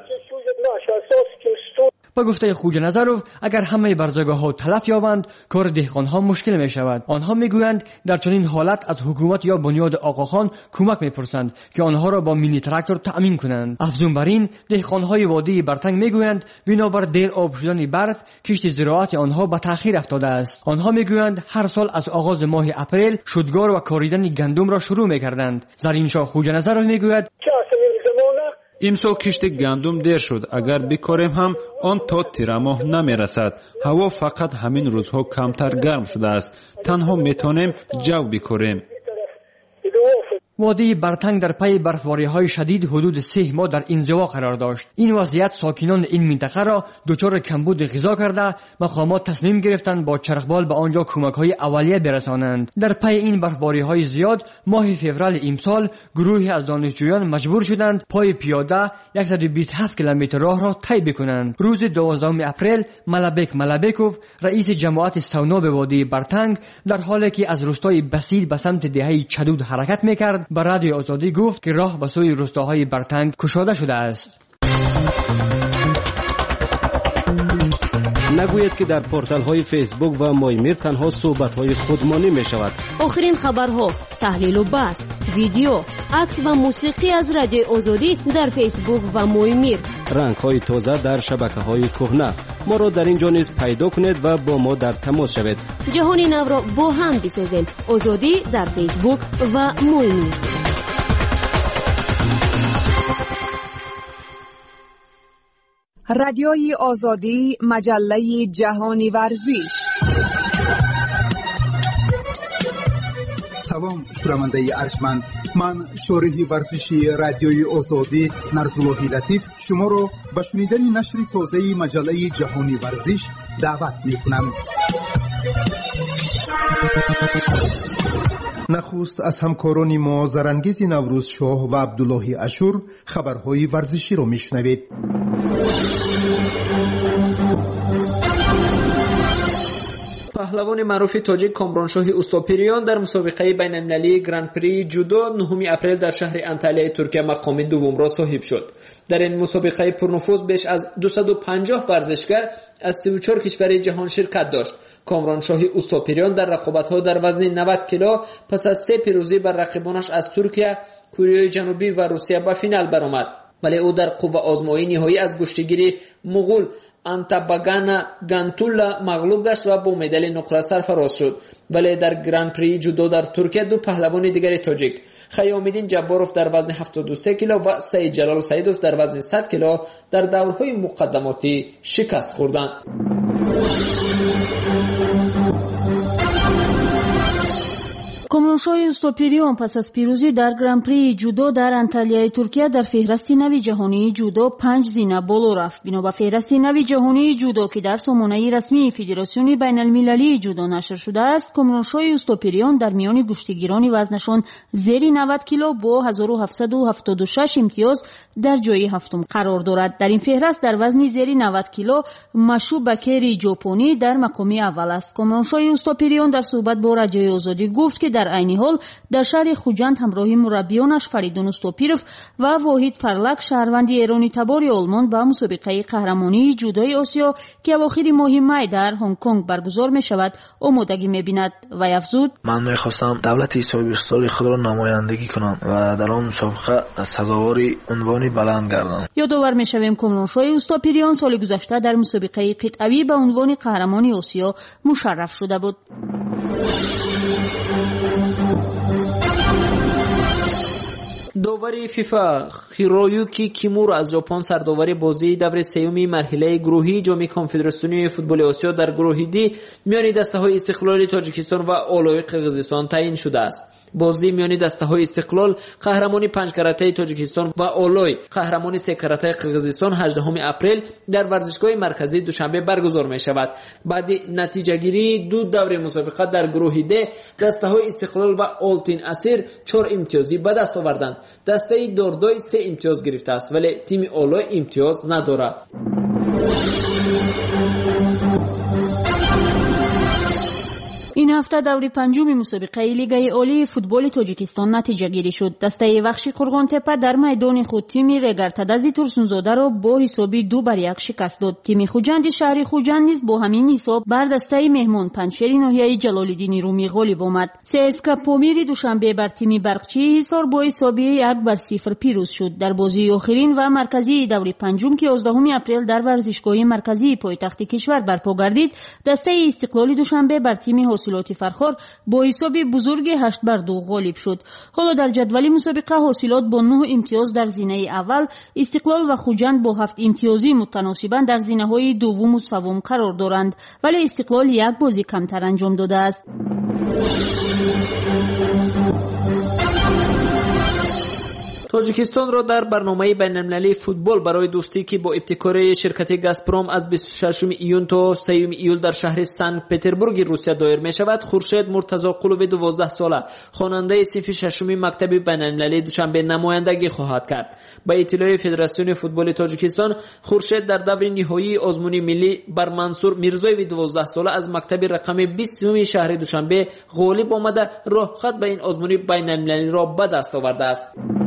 با گفته خوجه نظروف اگر همه برزگاه‌ها تلف یابند کار دهقان‌ها مشکل می‌شود. آنها می‌گویند در چنین حالت از حکومت یا بنیاد آقاخان کمک می‌پرسند که آنها را با مینی تراکتور تأمین کنند. افزون بر این دهقان‌های وادی برتنگ می‌گویند بنابر دیر آب شدن برف کشت زراعت آنها به تأخیر افتاده است. آنها می‌گویند هر سال از آغاز ماه اپریل شودگار و کاریدن گندم را شروع می‌کردند. زرینشاه خوجه نظروف می‌گوید امسال کشت گندم دیر شد. اگر بکاریم هم آن تا تیر ماه نمی رسد. هوا فقط همین روزها کمتر گرم شده است. تنها میتونیم جو بکاریم. وادی برتنگ در پی برفباری‌های شدید حدود سه ماه در انزوا قرار داشت. این وضعیت ساکنان این منطقه را دچار کمبود غذا کرده، مقامات تصمیم گرفتند با چرخبال به آنجا کمک‌های اولیه برسانند. در پی این برفباری‌های زیاد ماه فوریه امسال گروهی از دانشجویان مجبور شدند پای پیاده صد و بیست و هفت کیلومتر راه را طی بکنند. روز دوازدهم اپریل ملابک ملابکوف رئیس جماعت سوناب وادی برتنگ در حالی که از روستای بسیل به سمت دهه چدود حرکت می‌کرد به رادیو آزادی گفت که راه به سوی روستاهای برتنگ گشوده شده است. نگوید که در پورتال های فیسبوک و مایمیر تنها صحبت های خودمانی می شود. آخرین خبرها، تحلیل و بحث، ویدیو، عکس و موسیقی از رادیو آزادی در فیسبوک و مایمیر. رنگ های تازه در شبکه های کهنه. ما را در اینجا نیز پیدا کنید و با ما در تماس شوید. جهان نو را با هم بسازیم. آزادی در فیسبوک و مایمیر. رادیوی آزادی، مجله جهانی ورزش. سلام شنونده ارجمند، من شارح ورزشی رادیوی آزادی نرزاللهی لطیف شما را به شنیدن نشر تازه مجله جهانی ورزش دعوت می کنم. نخست از همکاران ما زرانگیز نوروز شاه و عبدالله اشور خبرهای ورزشی را میشنوید. پهلوان معروف تاجیک کامرانشاه اوستاپیریان در مسابقه بین المللی گراند پری جودو نهم اپریل در شهر انطالیای ترکیه مقام دوم را صاحب شد. در این مسابقه پرنفوذ بیش از دویست و پنجاه ورزشگر از سی و چهار کشور جهان شرکت داشت. کامرانشاه اوستاپیریان در رقابت‌ها در وزن نود کیلو پس از سه پیروزی بر رقیبانش از ترکیه، کره جنوبی و روسیه به فینال برآمد. ولی او در قوه آزمایی نهایی از گشتگیر مغول انتاباگانا گانتولا مغلوب گشت و با مدال نقره سرفراز شد. ولی در گراند پری جودو در ترکیه دو پهلوان دیگر تاجیک، خیامالدین جباروف در وزن هفتاد و سه کیلو و سعید جلال سعیدوف در وزن صد کیلو در دورهای مقدماتی شکست خوردند. کامرانشاه اوستاپیریان پس از پیروزی در گراند پری جودو در انطالیای ترکیه در فهرست نوی جهانی جودو پنج زینه بالا رفت. بنا به فهرست نوی جهانی جودو که در سامانه رسمی فدراسیون بین المللی جودو نشر شده است، کامرانشاه اوستاپیریان در میان گشتگیران وزنشان زیر نود کیلو با هزار و هفتصد و هفتاد و شش امتیاز در جای هفتم قرار دارد. در این فهرست در وزن زیر نود کیلو مشو بکری ژاپنی در مقام اول است. کامرانشاه اوستاپیریان در صحبت با رادیوی آزادی گفت که در عین حال در شهر خوجند همراه مربیانش فریدون اوستاپیروف و واحد فرلک شهروند ایرانی تبار آلمان به مسابقه قهرمانی جودوی آسیا که اواخر ماه می در هنگ کنگ برگزار می شود آمادگی می بیند و افزود: من می خواستم دولت صاحب استقلال خود را نمایندگی کنم و در آن مسابقه سزاوار عنوانی بلند گردم. یادآور می شویم کامرانشاه اوستاپیریان سال گذشته در مسابقه قطعی به عنوان قهرمانی آسیا مشرف شده بود. داور فیفا هیرویوکی کیمورو از ژاپن سرداوری بازی دور سوم مرحله گروهی جام کنفدراسیون فوتبال آسیا در گروه دی میان دسته‌های استقلال تاجیکستان و آلای قرقیزستان تعیین شده است. بازی میان دسته‌های استقلال قهرمانی پنج کرته تاجیکستان و آلای قهرمانی سه کرته قرقیزستان هجدهم اپریل در ورزشگاه مرکزی دوشنبه برگزار می شود. بعد نتیجه گیری دو دور مسابقه در گروه د دسته‌های استقلال و آلتین اسیر چهار امتیازی به دست آوردند. دسته داردای سه امتیاز گرفته است ولی تیم آلای امتیاز ندارد. این هفته دوری پنجم مسابقه لیگ عالی فوتبال تاجیکستان نتیجه گیری شد. دسته وخشی قرغان تپه در میدان خود تیم رگرتدازی ترسونزاده را با حسابی دو بر یک شکست داد. تیم خوجند شهری خوجند نیز با همین حساب بر دسته مهمان پنجشیر ناحیه جلال‌الدین رومی غالب آمد. سی‌اسکا پامیر دوشنبه بر تیم برقچی حصار با حسابی یک بر صفر پیروز شد. در بازی آخرین و مرکزی دوری پنجم که یازدهم اپریل در ورزشگاه مرکزی پایتخت کشور برپا گردید، دسته استقلال دوشنبه بر تیم حاصلات فرخار با حساب بزرگ هشت بر دو غالب شد. حالا در جدول مسابقه حاصلات با نه امتیاز در زینه اول، استقلال و خوجند با هفت امتیازی متناسباً در زینه‌های دوم و سوم قرار دارند، ولی استقلال یک بازی کمتر انجام داده است. تاجیکستان را در برنامه بین‌المللی فوتبال برای دوستی که با ابتکار شرکت گازپروم از بیست و ششم ایون تا سوم ایول در شهر سن پتربورگ روسیه دایر می شود، خورشید مرتضی قلوب دوازده ساله خواننده صف ششم مکتب بین‌المللی دوشنبه نمایندگی خواهد کرد. با اطلاع فدراسیون فوتبال تاجیکستان، خورشید در دور نهایی آزمون ملی بر منصور میرزایوی دوازده ساله از مکتب رقم بیست شهر دوشنبه غالب آمده راه خط به این آزمون بین‌المللی را به دست آورده است.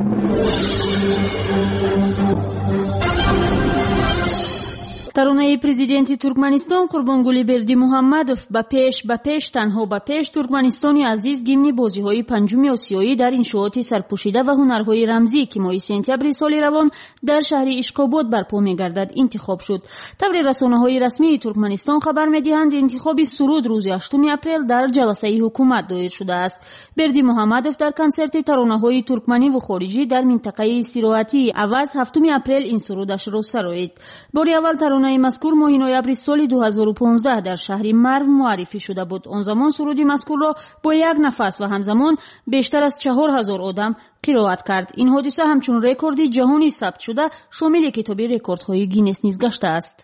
таронаи президенти Туркманистон Қурбонгулӣ Бердимуҳаммадов ба пеш ба пеш танҳо ба пеш Туркманистони азиз гимни бозиҳои панҷуми осиёӣ дар иншооти сарпӯшида ва ҳунарҳои рамзӣ ки моҳи сентябри соли равон дар шаҳри Ишқобод барпо мегардад интихоб шуд. Таври расонаҳои расмии Туркманистон хабар медиҳанд, интихоби суруд рӯзи ҳаштуми апрел дар ҷаласаи ҳукумат доир шудааст. Бердимуҳаммадов дар консерти таронаҳои туркманиву хориҷӣ дар минтақаи истироҳатии Аваз ҳафтуми апрел ин сурудашро сароид. Бори аввал таронаи мазкур моҳи ноябри соли дуҳазору понздаҳ дар шаҳри Марв муаррифӣ шуда буд. Он замон суруди мазкурро бо як нафас ва ҳамзамон бештар аз чаҳор ҳазор одам қироат кард. ин ҳодиса ҳамчун рекорди ҷаҳонӣ сабт шуда шомили китоби рекордҳои Гиннес низ гаштааст.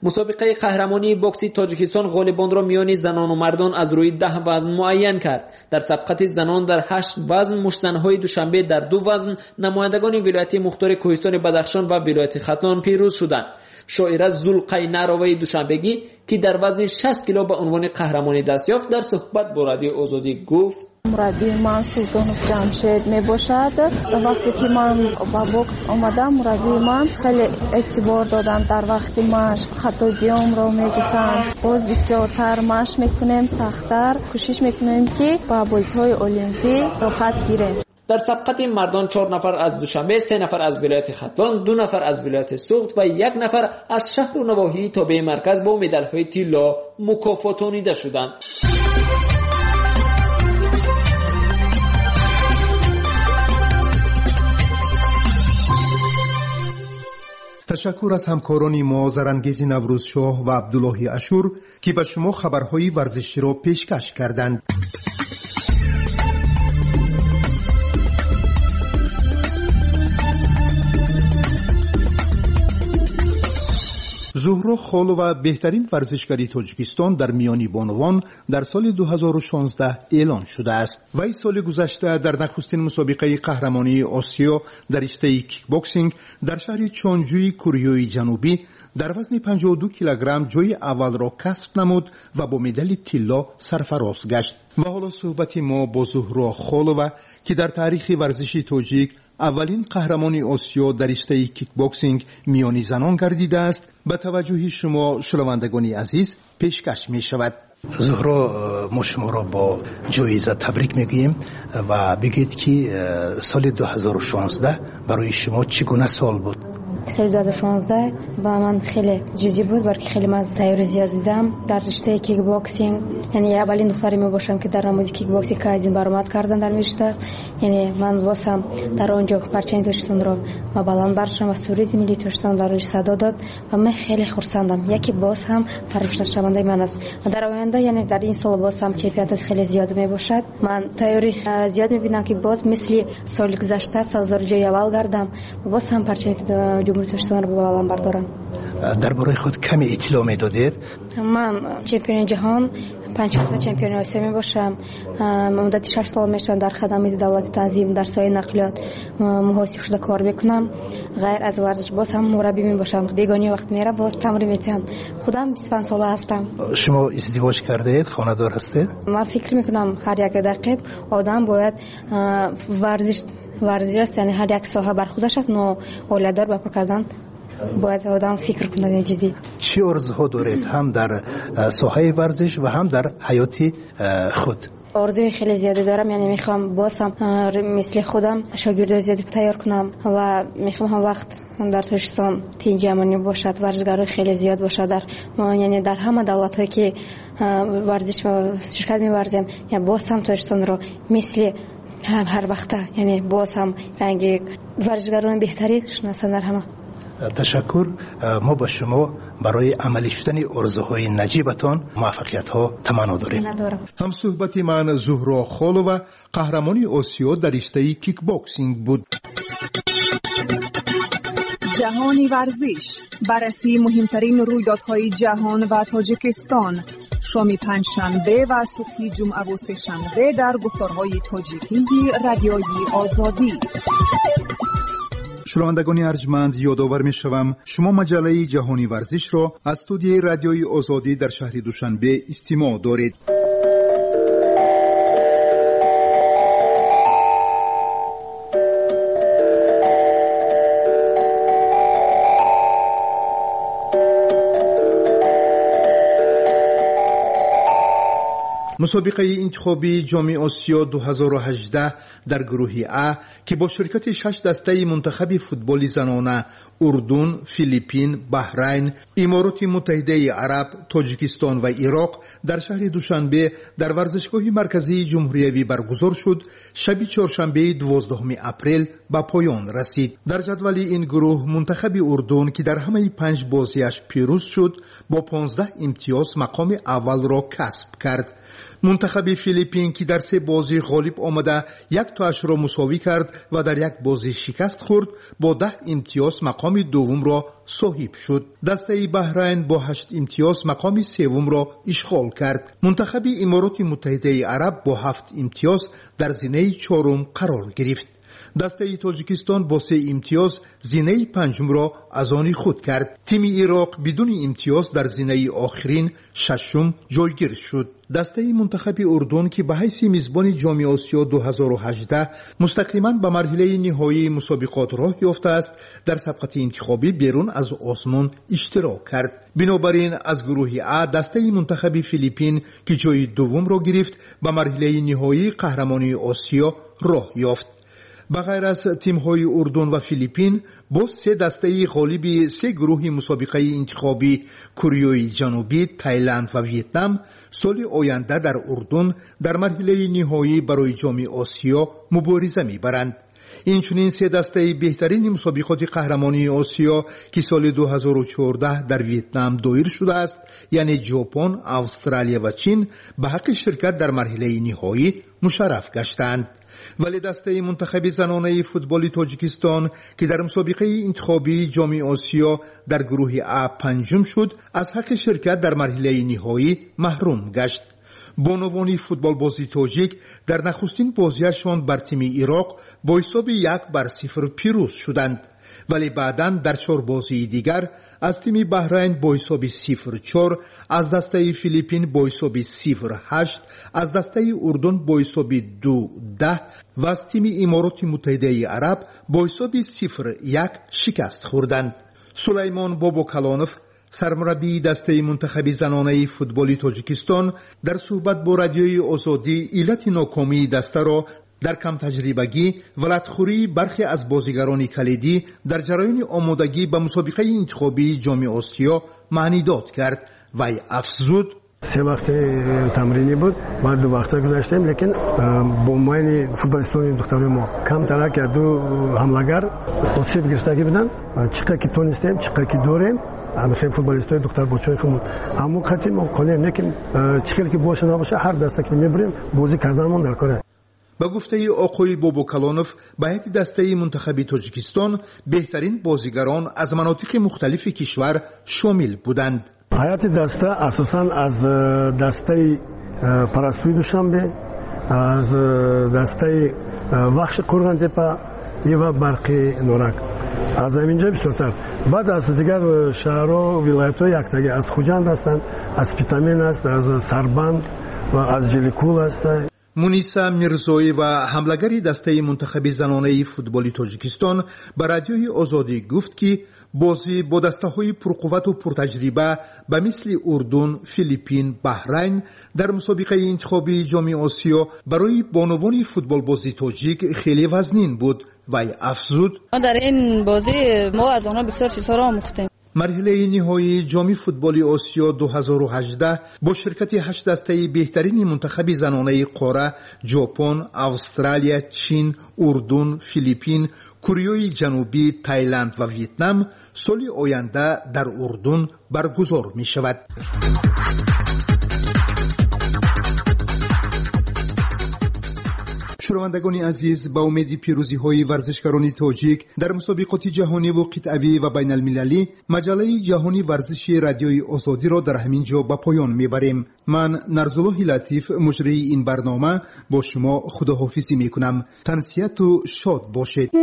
مسابقه قهرمانی بوکسی تاجیکستان غالبان را میان زنان و مردان از روی ده وزن معین کرد. در سبقت زنان در هشت وزن مشت‌زن‌های دوشنبه در دو وزن نمایندگان ولایت مختار کوهستان بدخشان و ولایت ختلان پیروز شدند. شاعره ذوالقینه راوی دوشنبگی که در وزن شصت کیلو به عنوان قهرمانی دست یافت در صحبت با رادیو آزادی گفت: مربی من سلطانوف جمشید می باشد. وقتی که من با بوکس آمدم مربی من خیلی اعتبار دادن. در وقتی مشق خطابیام را میگفتن باز بسیارتر مشق میکنیم، سختتر کوشش میکنیم که با بازی‌های المپیک راحت گیریم. در سبقت مردان چهار نفر از دوشنبه، سه نفر از ولایت ختلان، دو نفر از ولایت سوخت و یک نفر از شهر و نواحی تابع مرکز با مدال‌های طلا مکافاتانیده شدند. تشکر از همکاران ما زرانگیز نوروزشاه و عبدالله اشور که به شما خبرهای ورزشی را پیشکش کردند. زهرا خالووا بهترین ورزشکاری تاجیکستان در میانی بانوان در سال دو هزار و شانزده اعلان شده است. وی سال گذشته در نخستین مسابقه قهرمانی آسیا در رشته کیک باکسینگ در شهر چانجوی کره جنوبی در وزن پنجاه و دو کیلوگرم جای اول را کسب نمود و با مدال طلا سرفراز گشت. و حالا صحبت ما با زهرا خالووا که در تاریخ ورزشی تاجیک اولین قهرمانی آسیا در رشته کیک باکسینگ میانی زنان گردیده است به توجه شما شنوندگان عزیز پیشکش می شود. زهرا، ما شما را با جایزه تبریک میگوییم و بگید که سال دو هزار و شانزده برای شما چگونه سال بود؟ سال دو هزار و شانزده با من خیلی جدی بود، برای خیلی من تیاری زیاد دیدم در رشته کیک باکسینگ. یعنی اولین دختری می باشم که در نماد کیک باکسینگ کایزین برآمد کردن در رشته. یعنی من واسم در اونجا پرچم تاجیکستان را ما بلند برداشتم و سوریز ملی تاجیکستان در اونجا صدا داد و من خیلی خرسندم. یکی باز هم فرشته شونده من است و در آینده یعنی در این سال باز هم چمپیونات خیلی زیاد می باشد. من تیاری زیاد می بینم که باز مثل سال گذشته سازار جای اول گردم و باز هم پرچم جمهوری تاجیکستان رو بلند بردارم. درباره خود کمی اطلاع میدادید؟ من چمپیون جهان، پنج تا چمپیون آسیا می باشم. مدت شش سال میشم در خدمات دولت تنظیم در سایه نقلیات محاسب شده کار میکنم. غیر از ورزش باز هم مربی می باشم. دیگانی وقت میرم باز تمرین میتونم. خودم بیست و پنج ساله هستم. شما ازدواج کردید؟ خانه دار هستید؟ من فکر میکنم هر یک دقیقه آدم باید ورزش ورزش است، یعنی هر یک ساحه بر خودش است. نو اولادار بپر کردن باید آدم فکر کنه جدی. چی آرزوها دارید هم در ساحه ورزش و هم در حیاتی خود؟ آرزوی خیلی زیاده دارم، یعنی میخوام بازم مثل خودم شاگرد زیادی تیار کنم و میخوام هم وقت در تاجیکستان تیم جهانی باشد، ورزشکارای خیلی زیاد باشد در یعنی در همه دولت هایی که ورزش و شرکت می‌ورزیم، یعنی باز هم تاجیکستان رو مثل هم هر وقته یعنی باز هم رنگ ورزشکاران بهتری شناسن در همه. تشکر. ما با شما برای عملی شدن آرزوهای نجیبتان موفقیت ها تمنا داریم. هم صحبت من زهرا خالووا قهرمانی آسیا در رشته کیک باکسینگ بود. جهانی ورزش، بررسی مهمترین رویدادهای جهان و تاجیکستان، شام پنجشنبه و صبح جمعه و سه‌شنبه در گفتارهای تاجیکی رادیوی آزادی. شنوندگان ارجمند، یادآور می‌شوم شما مجله جهانی ورزش را از استودیوی رادیوی آزادی در شهر دوشنبه استماع دارید. مسابقه انتخابی جام آسیا دو هزار و هجده در گروه ا که با شرکت شش دسته منتخب فوتبال زنانه اردن، فیلیپین، بحرین، امارات متحده عرب، تاجیکستان و عراق در شهر دوشنبه در ورزشگاه مرکزی جمهوری برگزار شد، شب چهارشنبه دوازدهم اپریل به پایان رسید. در جدول این گروه منتخب اردن که در همه پنج بازیش پیروز شد با پانزده امتیاز مقام اول را کسب کرد. منتخب فیلیپین که در سه بازی غالب آمده یک تاش را مساوی کرد و در یک بازی شکست خورد با ده امتیاز مقام دوم را صاحب شد. دسته بحرین با هشت امتیاز مقام سوم را اشغال کرد. منتخب امارات متحده عرب با هفت امتیاز در زینه چهارم قرار گرفت. دسته تاجیکستان با سه امتیاز زینه پنجم را از آن خود کرد. تیم عراق بدون امتیاز در زینه آخرین ششم جایگیر شد. دسته منتخب اردن که به حیث میزبان جام آسیا دو هزار و هجده مستقیما به مرحله نهایی مسابقات راه یافته است، در صفقه انتخابی بیرون از آسمان اشتراک کرد. بنابراین از گروه ا دسته منتخب فیلیپین که جای دوم را گرفت به مرحله نهایی قهرمانی آسیا راه یافت. بغیر از تیم‌های اردن و فیلیپین با سه دسته غالب سه گروه مسابقه انتخابی کره جنوبی، تایلند و ویتنام سال آینده در اردن در مرحله نهایی برای جام آسیا مبارزه می‌برند. اینچنین سه دسته بهترین مسابقات قهرمانی آسیا که سال دو هزار و چهارده در ویتنام دایر شده است، یعنی ژاپن، استرالیا و چین، به حق شرکت در مرحله نهایی مشرف گشتند. ولی دسته منتخب زنانه فوتبال تاجیکستان که در مسابقه انتخابی جام آسیا در گروه ا پنجم شد، از حق شرکت در مرحله نهایی محروم گشت. بانوان فوتبال بازی تاجیک در نخستین بازیشان بر تیم عراق با حساب یک بر صفر پیروز شدند، ولی بعداً در چهار بازی دیگر از تیم بحرین با حساب صفر چهار، از دسته فیلیپین با حساب صفر هشت، از دسته اردن با حساب دو ده و از تیم امارات متحده عرب با حساب صفر یک شکست خوردند. سلیمان باباکلانوف، سرمربی دسته منتخب زنانه فوتبال تاجیکستان، در صحبت با رادیوی آزادی علت ناکامی دسته را در کم تجربگی و لطخوری برخی از بازیگران کلیدی در جریان آمادگی به مسابقه انتخابی جام آسیا معنی داد کرد و افزود: سه وقت تمرینی بود، بعد دو وقت گذاشتیم، لیکن با ماین فوتبالیستان دخترای ما کم تر که دو حملهگر آسیب گرفتگی بودن، چقدر که تونستیم چقدر که داریم همه خیلی فوتبالیستای دختر بچه‌های خودمون همون خطی ما کنیم، لیکن چقدر که باشه نباشه هر دسته که میبریم بازی کردنمون در کاره. با گفته آقای باباکلانوف، به هیئت دسته منتخب تاجیکستان بهترین بازیگران از مناطق مختلف کشور شامل بودند. هیئت دسته اساساً از دسته پرستوی دوشنبه، از دسته وخش قرغن‌تپه و برقی نورک، از همینجا بسیارتر. بعد از دیگر شهرها و ولایت‌های یکتایی از خوجند هستند، از پیتامین است، از سربند و از جلیکول است. مونیسا میرزایی و حملگری دسته منتخب زنانه فوتبال تاجیکستان به رادیوی آزادی گفت که بازی با دسته‌های پرقوت و پرتجربه به مثل اردن، فیلیپین، بحرین در مسابقه انتخابی جام آسیا برای بانوان فوتبال بازی تاجیک خیلی وزنین بود و افزود: ما در این بازی ما از آنها بسیار چیزها را آموختیم. مرحله نهایی جام فوتبال آسیا دو هزار و هجده با شرکت هشت دسته بهترین منتخب زنانه قاره، ژاپن، استرالیا، چین، اردن، فیلیپین، کره جنوبی، تایلند و ویتنام سال آینده در اردن برگزار می شود. شنوندگان عزیز، با امید پیروزی های ورزشکاران تاجیک در مسابقات جهانی و قطعی و بین المللی، مجله جهانی ورزش رادیوی آزادی را در همین جا به پایان میبریم. من نرزالله لطیف، مجری این برنامه، با شما خداحافظی میکنم. تنسیت و شاد باشید.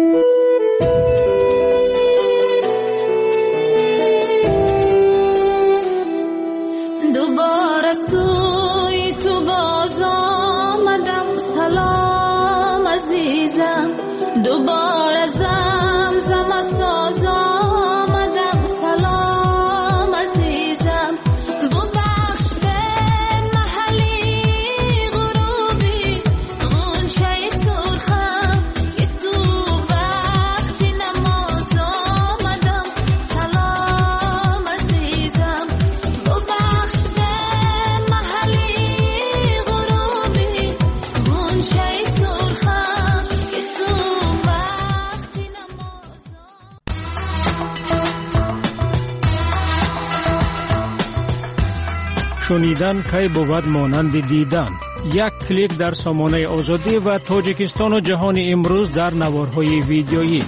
دوباره سوی تو باز آمدم، سلام عزیزم. دوباره زمزم ساز آمدم، سلام عزیزم. ببخش به محلی غروبی غنچه سرخم، یه صبح وقتی نماز آمدم، سلام عزیزم. ببخش به محلی شنیدن کی بود مانند دیدن. یک کلیک در سامانه آزادی و تاجیکستان و جهان امروز در نوارهای ویدیویی.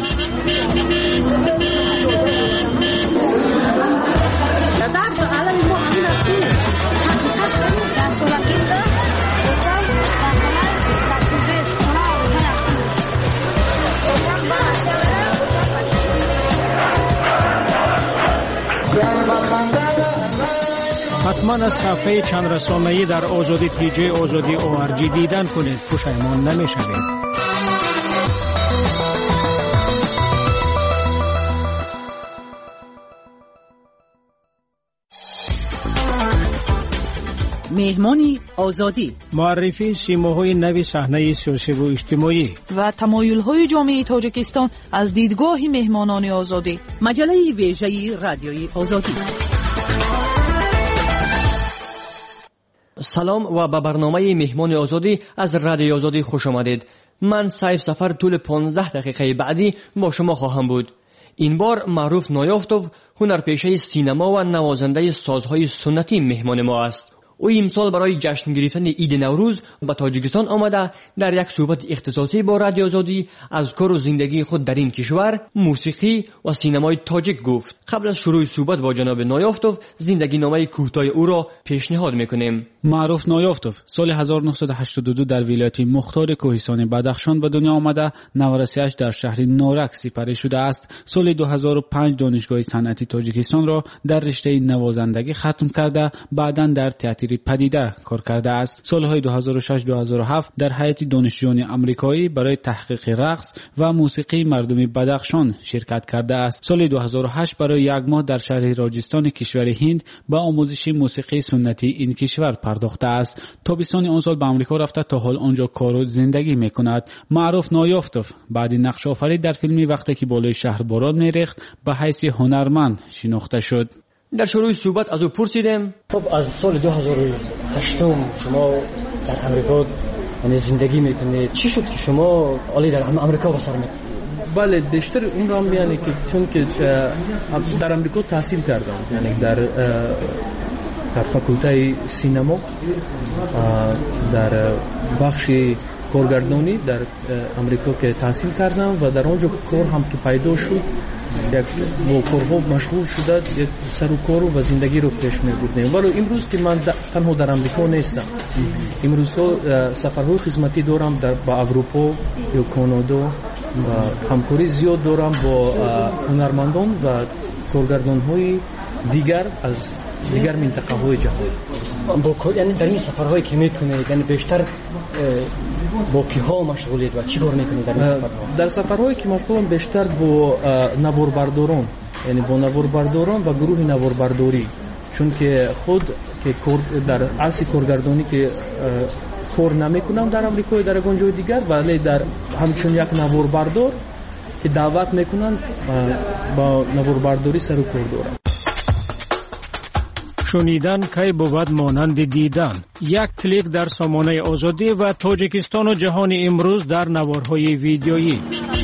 حتما از صفحه چند رسانه‌ای در آزادی پیجی آزادی او آر جی دیدن کنید، پشیمان نمی‌شوید. مهمانی آزادی، معرفی سیماهای نوی صحنه سیاسی و اجتماعی و تمایل‌های جامعه تاجیکستان از دیدگاه مهمانان آزادی. مجله ویژه رادیوی آزادی. سلام و به برنامه مهمان آزادی از رادیو آزادی خوش آمدید. من سیف سفر طول پانزده دقیقه بعدی با شما خواهم بود. این بار معروف نایافتوف، هنرپیشه سینما و نوازنده سازهای سنتی مهمان ما است. او امسال برای جشن گرفتن عید نوروز به تاجیکستان آمده در یک صحبت اختصاصی با رادیو آزادی از کار و زندگی خود در این کشور، موسیقی و سینمای تاجیک گفت. قبل از شروع صحبت با جناب نایافتوف زندگی نامه کوتاه او را پیشنهاد میکنیم. معروف نایافتوف سال هزار و نهصد و هشتاد و دو در ولایت مختار کوهستان بدخشان به دنیا آمده. نوارسیش در شهر نورک سپری شده است. سال دو هزار و پنج دانشگاه صنعتی تاجیکستان را در رشته نوازندگی ختم کرده، بعداً در تئاتر پدیده کار کرده است. سالهای دو هزار و شش دو هزار و هفت در هیئت دانشجویان آمریکایی برای تحقیق رقص و موسیقی مردم بدخشان شرکت کرده است. سال دو هزار و هشت برای یک ماه در شهر راجستان کشور هند به آموزش موسیقی سنتی این کشور پرداخته است. تابستان آن سال به آمریکا رفته، تا حال آنجا کار و زندگی میکند. معروف نایافتوف بعد نقش آفرید در فیلمی وقتی که بالای شهر باران میریخت به حیث هنرمند شناخته شد. در شروع صحبت از او پرسیدم خب از سال دو هزار و هشت شما در امریکا یعنی زندگی میکنید، چی شد که شما عالی در امریکا بسر میکنید؟ بله، بیشتر اون را میانه که چون که در امریکا تحصیل کردم، یعنی در در فاکولته سینما در بخش کارگردانی در امریکا که تحصیل کردم و در آنجا کار هم که پیدا شد، یک با کارها مشغول شده، یک سر و کار و زندگی رو پیش می‌بردیم. ولی امروز که من تنها در امریکا نیستم، امروز سفرهای خدمتی دارم در با اروپا یا کانادا و همکاری زیاد دارم با هنرمندان و کارگردان‌های دیگر از دیگر منطقه های جهان. با یعنی در این سفرهایی که میکنید یعنی بیشتر با کیها مشغولید و چی کار میکنید در این سفرها؟ در سفرهایی که مشغولم بیشتر با نواربرداران، یعنی با نواربرداران و گروه نواربرداری، چون که خود که در اصل کارگردانی که کار نمیکنم در امریکا در گنجای دیگر، ولی در همچون یک نواربردار که دعوت میکنن با نواربرداری سر و کار دارم. شنیدن کی بود مانند دیدن. یک کلیک در سامانه آزادی و تاجیکستان و جهان امروز در نوارهای ویدیویی.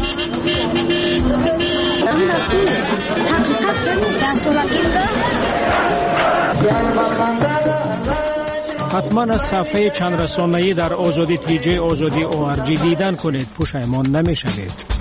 حتما از صفحه چند رسانه‌ای در آزادی پیجی آزادی او آر جی دیدن کنید، پشیمان نمی‌شوید.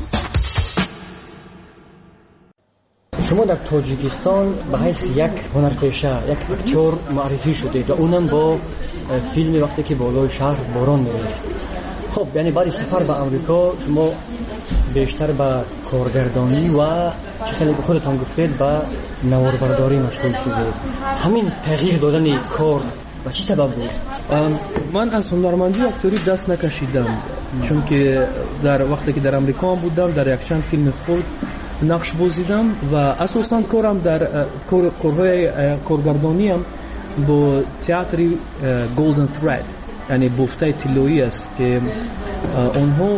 شما در تاجیکستان به حیث یک هنرپیشه، یک اکتور معرفی شدید و اونم با فیلم وقتی که بالای شهر باران میریخت. خب یعنی بعد سفر به امریکا شما بیشتر به کارگردانی و خیلی خودتان گفتید به نواربرداری مشغول شدید. همین تغییر دادن کار و چی سبب بود؟ من از هنرمندی اکتوری دست نکشیدم، چون که در وقتی که در امریکا بودم در یک چند فیلم خود نقش بازیدم و اساساً کارم در کارهای کارگردانیم با تئاتر گلدن ثرد، یعنی بافته طلایی است که آنها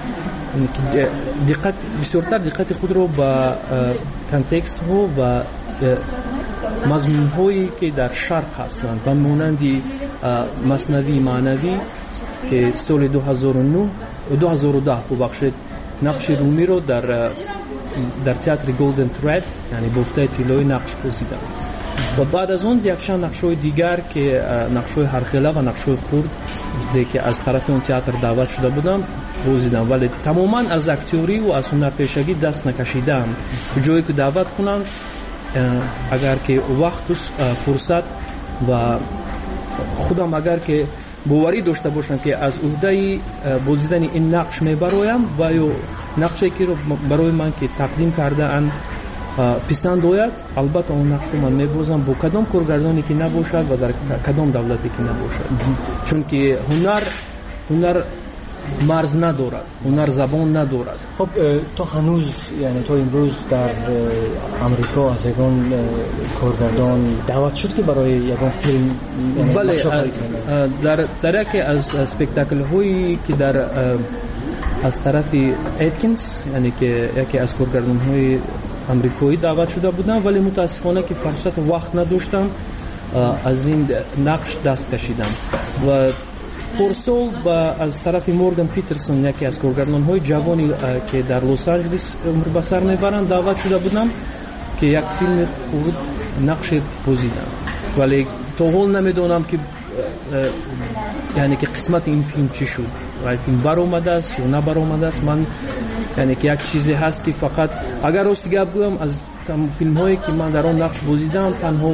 دقت بسیارتر دقت خود را به کانتکست ها و مضمون هایی که در شرق هستند و مانندی مثنوی معنوی که سال دو هزار و نه دو هزار و ده ببخشید نقش رومی رو در در تئاتر گلدن ثرد یعنی بافته طلایی نقش بازیدم. و بعد از اون یکشان نقش‌های دیگر که نقش‌های هرخیله و نقش‌های خرد که از طرف اون تئاتر دعوت شده بودم بازیدم، ولی تماما از اکتوری و از هنرپیشگی دست نکشیدم. جایی که دعوت کنن اگر که وقت فرصت و خودم اگر که باوری داشته باشم که از عهده بازیدن این نقش میبرایم و یا نقشی که رو برای من که تقدیم کرده ان پسند آید، البته اون نقش رو من میبازم با کدام کارگردانی که نباشد و در کدام دولتی که نباشد، چون که هنر هنر مرز ندارد، هنر زبان ندارد. خب تو هنوز یعنی تو امروز در امریکا از یگان کارگردان دعوت شد که برای یگان فیلم بله در در یکی از اسپکتاکل هایی که در از طرف ایتکینز یعنی که یکی از کارگردان های امریکایی دعوت شده بودم، ولی متاسفانه که فرصت و وقت نداشتم از این نقش دست کشیدم. و پرسو با از طرف مورگان پیترسون یکی از کارگردان‌های جوانی که در لس آنجلس عمر به سر میبرند دعوت شده بودم که یک فیلم خود نقش بازیدم، ولی تا حال نمیدونم که یعنی که قسمت این فیلم چی شد، و فیلم برآمده است یا نبرآمده است. من یعنی که یک چیزی هست که فقط اگر راست گپ بگم از فیلم هایی که من در آن نقش بازیدم تنها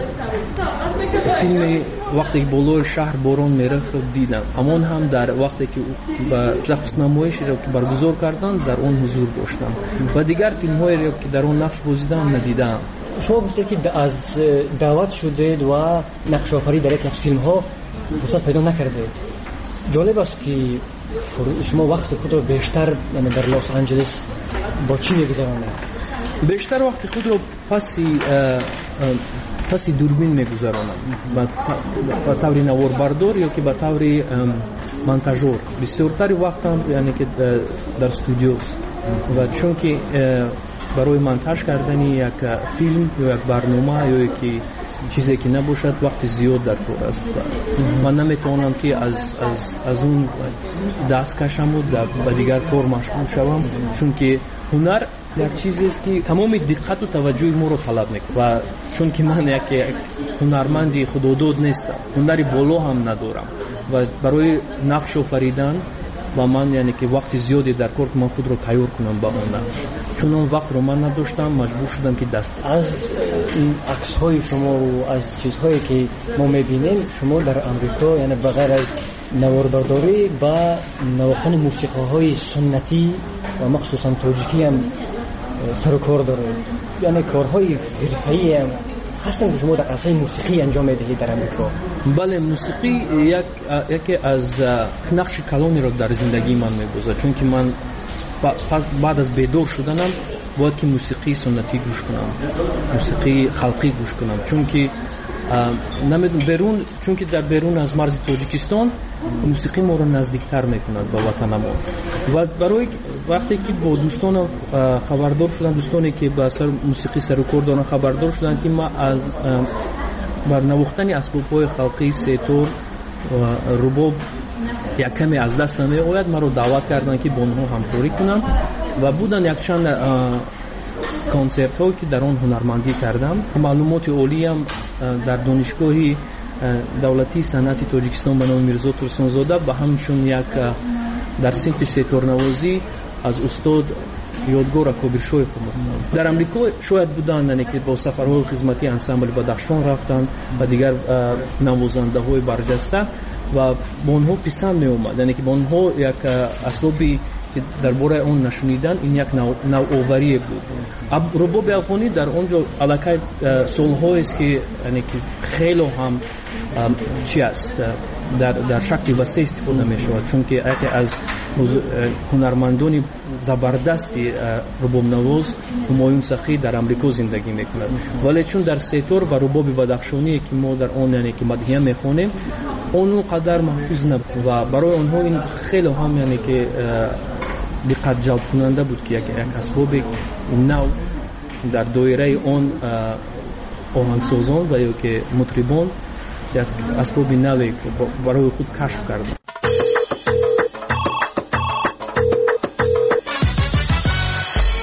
فیلم وقتی که بالای شهر باران میرفت رو دیدم، اما هم در وقتی که با رقص نمایشی رو که برگزار کردن در اون حضور داشتم و دیگر فیلم هایی رو که در آن نقش بازیدم ندیدم. شما گفتید که از دعوت شدید و نقش آفرینی در یک از فیلم ها فرصت پیدا نکردید. جالب است که شما وقت خود رو بیشتر یعنی در لس آنجلس با چی میگذرانید؟ بیشتر وقت خود رو پسی پسی دوربین میگذرانم، با طوری نوار بردار یا که با طوری مونتاژور. بسیارتر وقتم یعنی که در استودیوست و چون که برای مونتاژ کردن یک فیلم یا یک برنامه یا یک چیزی که نباشد وقت زیاد در کار است. من نمیتونم که از از از اون دست کشم و به دیگر کار مشغول شوم، چون که هنر یک چیزی است که تمام دقت و توجه ما رو طلب میکنه و چون که من یک هنرمندی خودآزاد نیستم، هنری بالا هم ندارم و برای نقش آفریدن و من یعنی که وقت زیادی در کار من خود رو تیار کنم با اون نقش، چون اون وقت رو من نداشتم مجبور شدم که دست از این عکس های شما و از چیزهایی که ما میبینیم شما در امریکا یعنی بغیر از نواربرداری با نواختن موسیقی های سنتی و مخصوصا تاجیکی هم سر و کار دارید، یعنی کارهای حرفه‌ای هم هستن که شما در عرصه موسیقی انجام میدهید در امریکا. بله، موسیقی یک یکی از نقش کلانی را در زندگی من میگذارد، چون که من بعد از بیدار شدنم باید که موسیقی سنتی گوش کنم، موسیقی خلقی گوش کنم، چون که نمیدونم بیرون، چون که در بیرون از مرز تاجیکستان موسیقی ما رو نزدیکتر میکند با وطن ما. و برای وقتی که با دوستان خبردار شدن، دوستانی که با اثر موسیقی سر و کار دارن خبردار شدن که ما از بر نواختن اسباب‌های خلقی سیتور و رباب یک کمی از دست نمیآید، ما رو دعوت کردن که با اونها همکاری کنم و بودن یک چند کنسرت هایی که در آن هنرمندی کردم. معلومات عالی هم در دانشگاهی دولتی صنعتی تاجیکستان به نام میرزا ترسانزاده و همچون یک در صنف سیتور نوازی از استاد یادگار کبیرشوی خوردم. در امریکا شاید بودن یعنی که با سفرهای خدمتی انسامبل بدخشان رفتن و دیگر نوازنده های برجسته و با اونها پسند می اومد، یعنی که با اونها یک اسبابی که درباره اون نشنیدن این یک نوآوری بود. رباب افغانی در اونجا علاقه سال‌هایی است که یعنی که خیلی هم چی است در در شکل وسیع استفاده می شود، چون که یکی از هنرمندان زبردستی رباب نواز همایون سخی در امریکا زندگی میکند، ولی چون در سیتور و رباب بدخشانی که ما در آن یعنی که مدحیه میخوانیم اون قدر محفوظ نبود و برای آنها این خیلی هم یعنی که دقت جلب کننده بود که یک اسباب نو در دایره آن آهنگسازان و یا که مطربان یک اسباب نوی برای خود کشف کردند.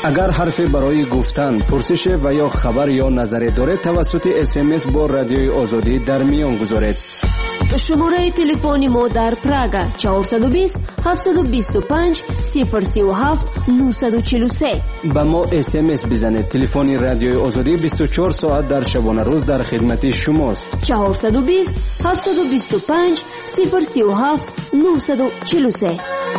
اگر حرفی برای گفتن، پرسش و یا خبر یا نظری دارید توسط اس ام اس با رادیوی آزادی در میان گذارید. شماره تلفنی ما در پراگ چهارصد و بیست هفتصد و بیست و پنج صفر سی و هفت نهصد و چهل و سه. با ما اس ام اس بزنید. تلفن رادیوی آزادی بیست و چهار ساعت در شبانه روز در خدمت شماست. چهارصد و بیست هفتصد و بیست و پنج صفر سی و هفت نهصد و چهل و سه.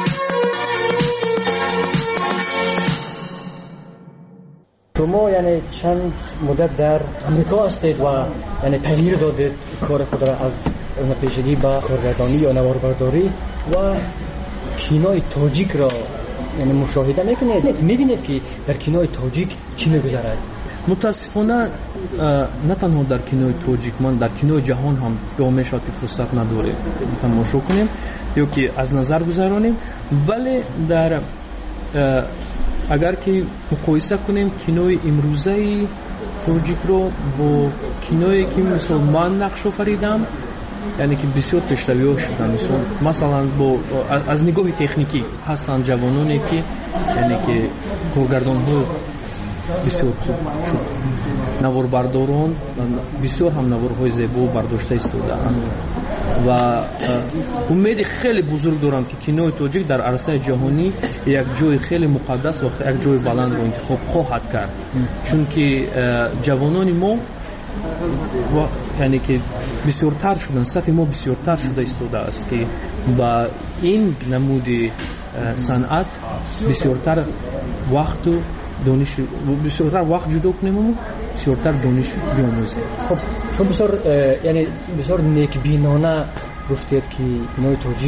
شما یعنی چند مدت در امریکا هستید و یعنی تغییر دادید کار خود را از پیشگی به کارگردانی یا نواربرداری و کینوی تاجیک را یعنی مشاهده میکنید، میبینید که در کینوی تاجیک چی میگذرد؟ متاسفانه نه تنها در کینوی تاجیک، من در کینوی جهان هم که همیشه که فرصت نداریم تماشا کنیم یا که از نظر گذارانیم، ولی در اگر که مقایسه کنیم کینوی امروزه تاجیک رو با کینوی که مثلا من نقش آفریدم، یعنی که بسیار پیشروی شدن. مثلا مثلا با از نگاه تکنیکی هستن جوانانی که یعنی که کارگردان ها بسیار خوب نواربرداران بسیار هم نوارهای زیبا برداشته استودند و امید خیلی بزرگ دارم که کینوی تاجیک در عرصه جهانی یک جای خیلی مقدس و یک جای بلند رو انتخاب خواهد کرد، چون که جوانان ما و یعنی که بسیارتر شدن، صف ما بسیارتر شده استوده است که با این نمود صنعت بسیارتر وقت و دانش بسیارتر وقت جدا کنیم و بسیارتر دانش بیاموزیم. خب شما بسیار یعنی بسیار نیکبینانه گفتید که کینوی تاجیک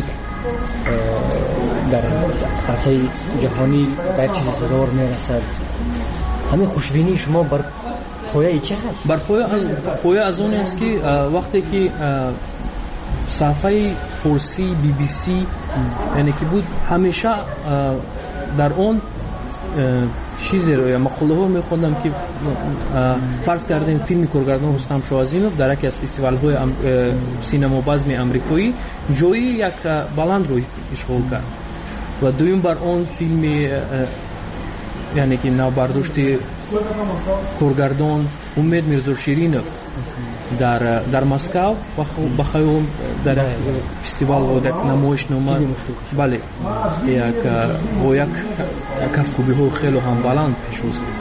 در عرصه جهانی به چیزی سزاوار میرسد. همین خوشبینی شما بر پایه چه هست؟ بر پایه از پایه از اون است که وقتی که صفحه فارسی بی بی سی یعنی که بود همیشه در اون چیزی رو یا مقاله ها میخوندم که فرض کردیم فیلم کارگردان رستم شاه عظیمov در یکی از فستیوال های سینما بزم امریکایی جایی یک بلند رو اشغال کرد و دویم بر اون فیلم یعنی که نوبرداشت کارگردان امید میرزا شیرینوف در در مسکو و بخیال در فستیوال و در نمایش نامه بله یک و یک کفکوبی ها خیلی هم بلند پیش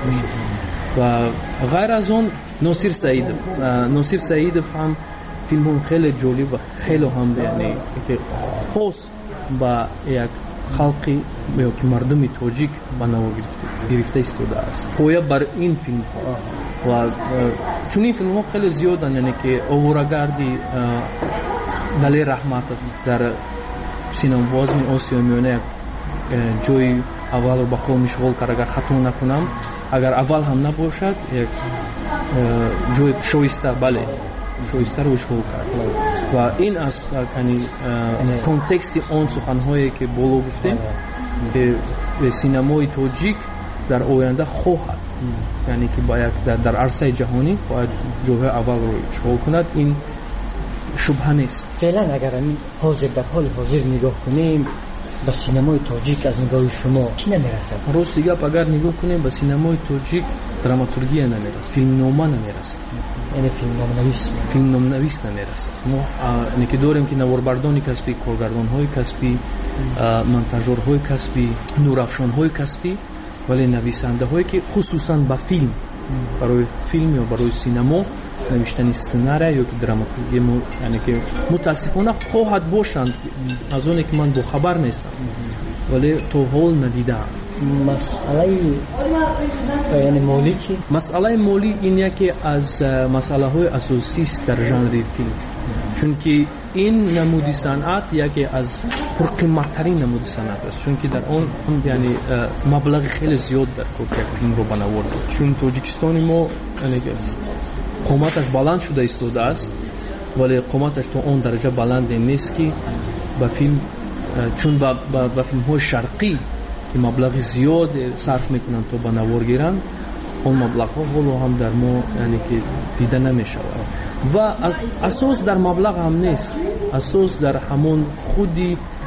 و غیر از اون ناصر سعیدов ناصر سعیدов هم فیلم هم خیلی جالب و خیلی هم یعنی که خاص با یک خلقی یا که مردمی تاجیک به نوا گرفته ایستاده است. پایه بر این فیلم و چون این فیلم ها خیلی زیادن، یعنی که آواره‌گردی دلی رحمت در سینما بازم آسیا میانه جای اول رو بخواه میشغل کرد. اگر خطا نکنم اگر اول هم نباشد یک جای شایسته بله شایسته رو اشغال کرد و این از یعنی کنتکست آن سخنهایی که بالا گفتیم که سینمای تاجیک در آینده خواهد یعنی که باید در, در عرصه جهانی باید جوه اول رو اشغال کند، این شبهه نیست. فعلا اگر حاضر در حال حاضر نگاه کنیم به سینمای تاجیک از نگاه شما چی نمیرسد؟ راست دیگه اگر نگاه کنیم به سینمای تاجیک دراماتورگی نمیرسد، فیلم نامه نمیرسد، یعنی فیلم نام‌نویس فیلم نام‌نویس نمیرسد. ما اینه که داریم که نواربردانی کسبی، کارگردان‌های کسبی، مونتاژورهای کسبی، نورافشان‌های کسبی، ولی نویسنده‌هایی که خصوصاً با فیلم برای فیلم یا برای سینما نوشتن سناریو یا که دراماتورگی مو یعنی که متاسفانه خواهد باشند. از اون که من با خبر نیستم ولی تو حال ندیدم. مسئله یعنی مالی چی؟ مسئله مالی این یکی از مسئله های اساسی است در ژانر فیلم، چون که این نمودی صنعت یکی از پرقیمت‌ترین نمودی صنعت است، چون که در آن هم یعنی مبلغ خیلی زیاد در یک فیلم رو بنوارد. چون تاجیکستان ما یعنی قیمتش بلند شده ایستاده است ولی قیمتش تو اون درجه بلند نیست که با فیلم، چون با با, با فیلم های شرقی که مبلغ زیاد صرف میکنن تو بنوار گیرن، اون مبلغ ها ولو هم در ما یعنی که دیده نمیشه و اساس در مبلغ هم نیست، اساس در همون خودی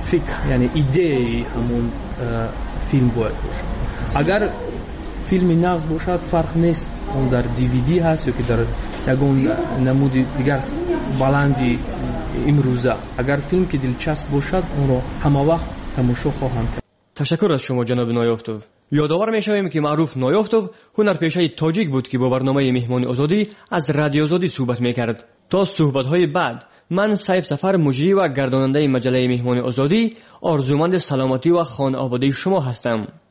فکر یعنی ایده همون فیلم باید باشه. اگر فیلم نغز باشد فرق نیست اون در دیویدی هست یا که در یگون نمود دیگر بلندی امروزه. اگر فیلم که دلچسب باشد اون رو همه وقت تماشا خواهم کرد. تشکر از شما جناب نایافتوف. یادآور می‌شویم که معروف نایافتوف هنرپیشه تاجیک بود که با برنامه مهمان آزادی از رادیو آزادی صحبت می‌کرد. تا صحبت‌های بعد من سیف سفر مجری و گرداننده مجله مهمان آزادی آرزومند سلامتی و خانه آبادی شما هستم.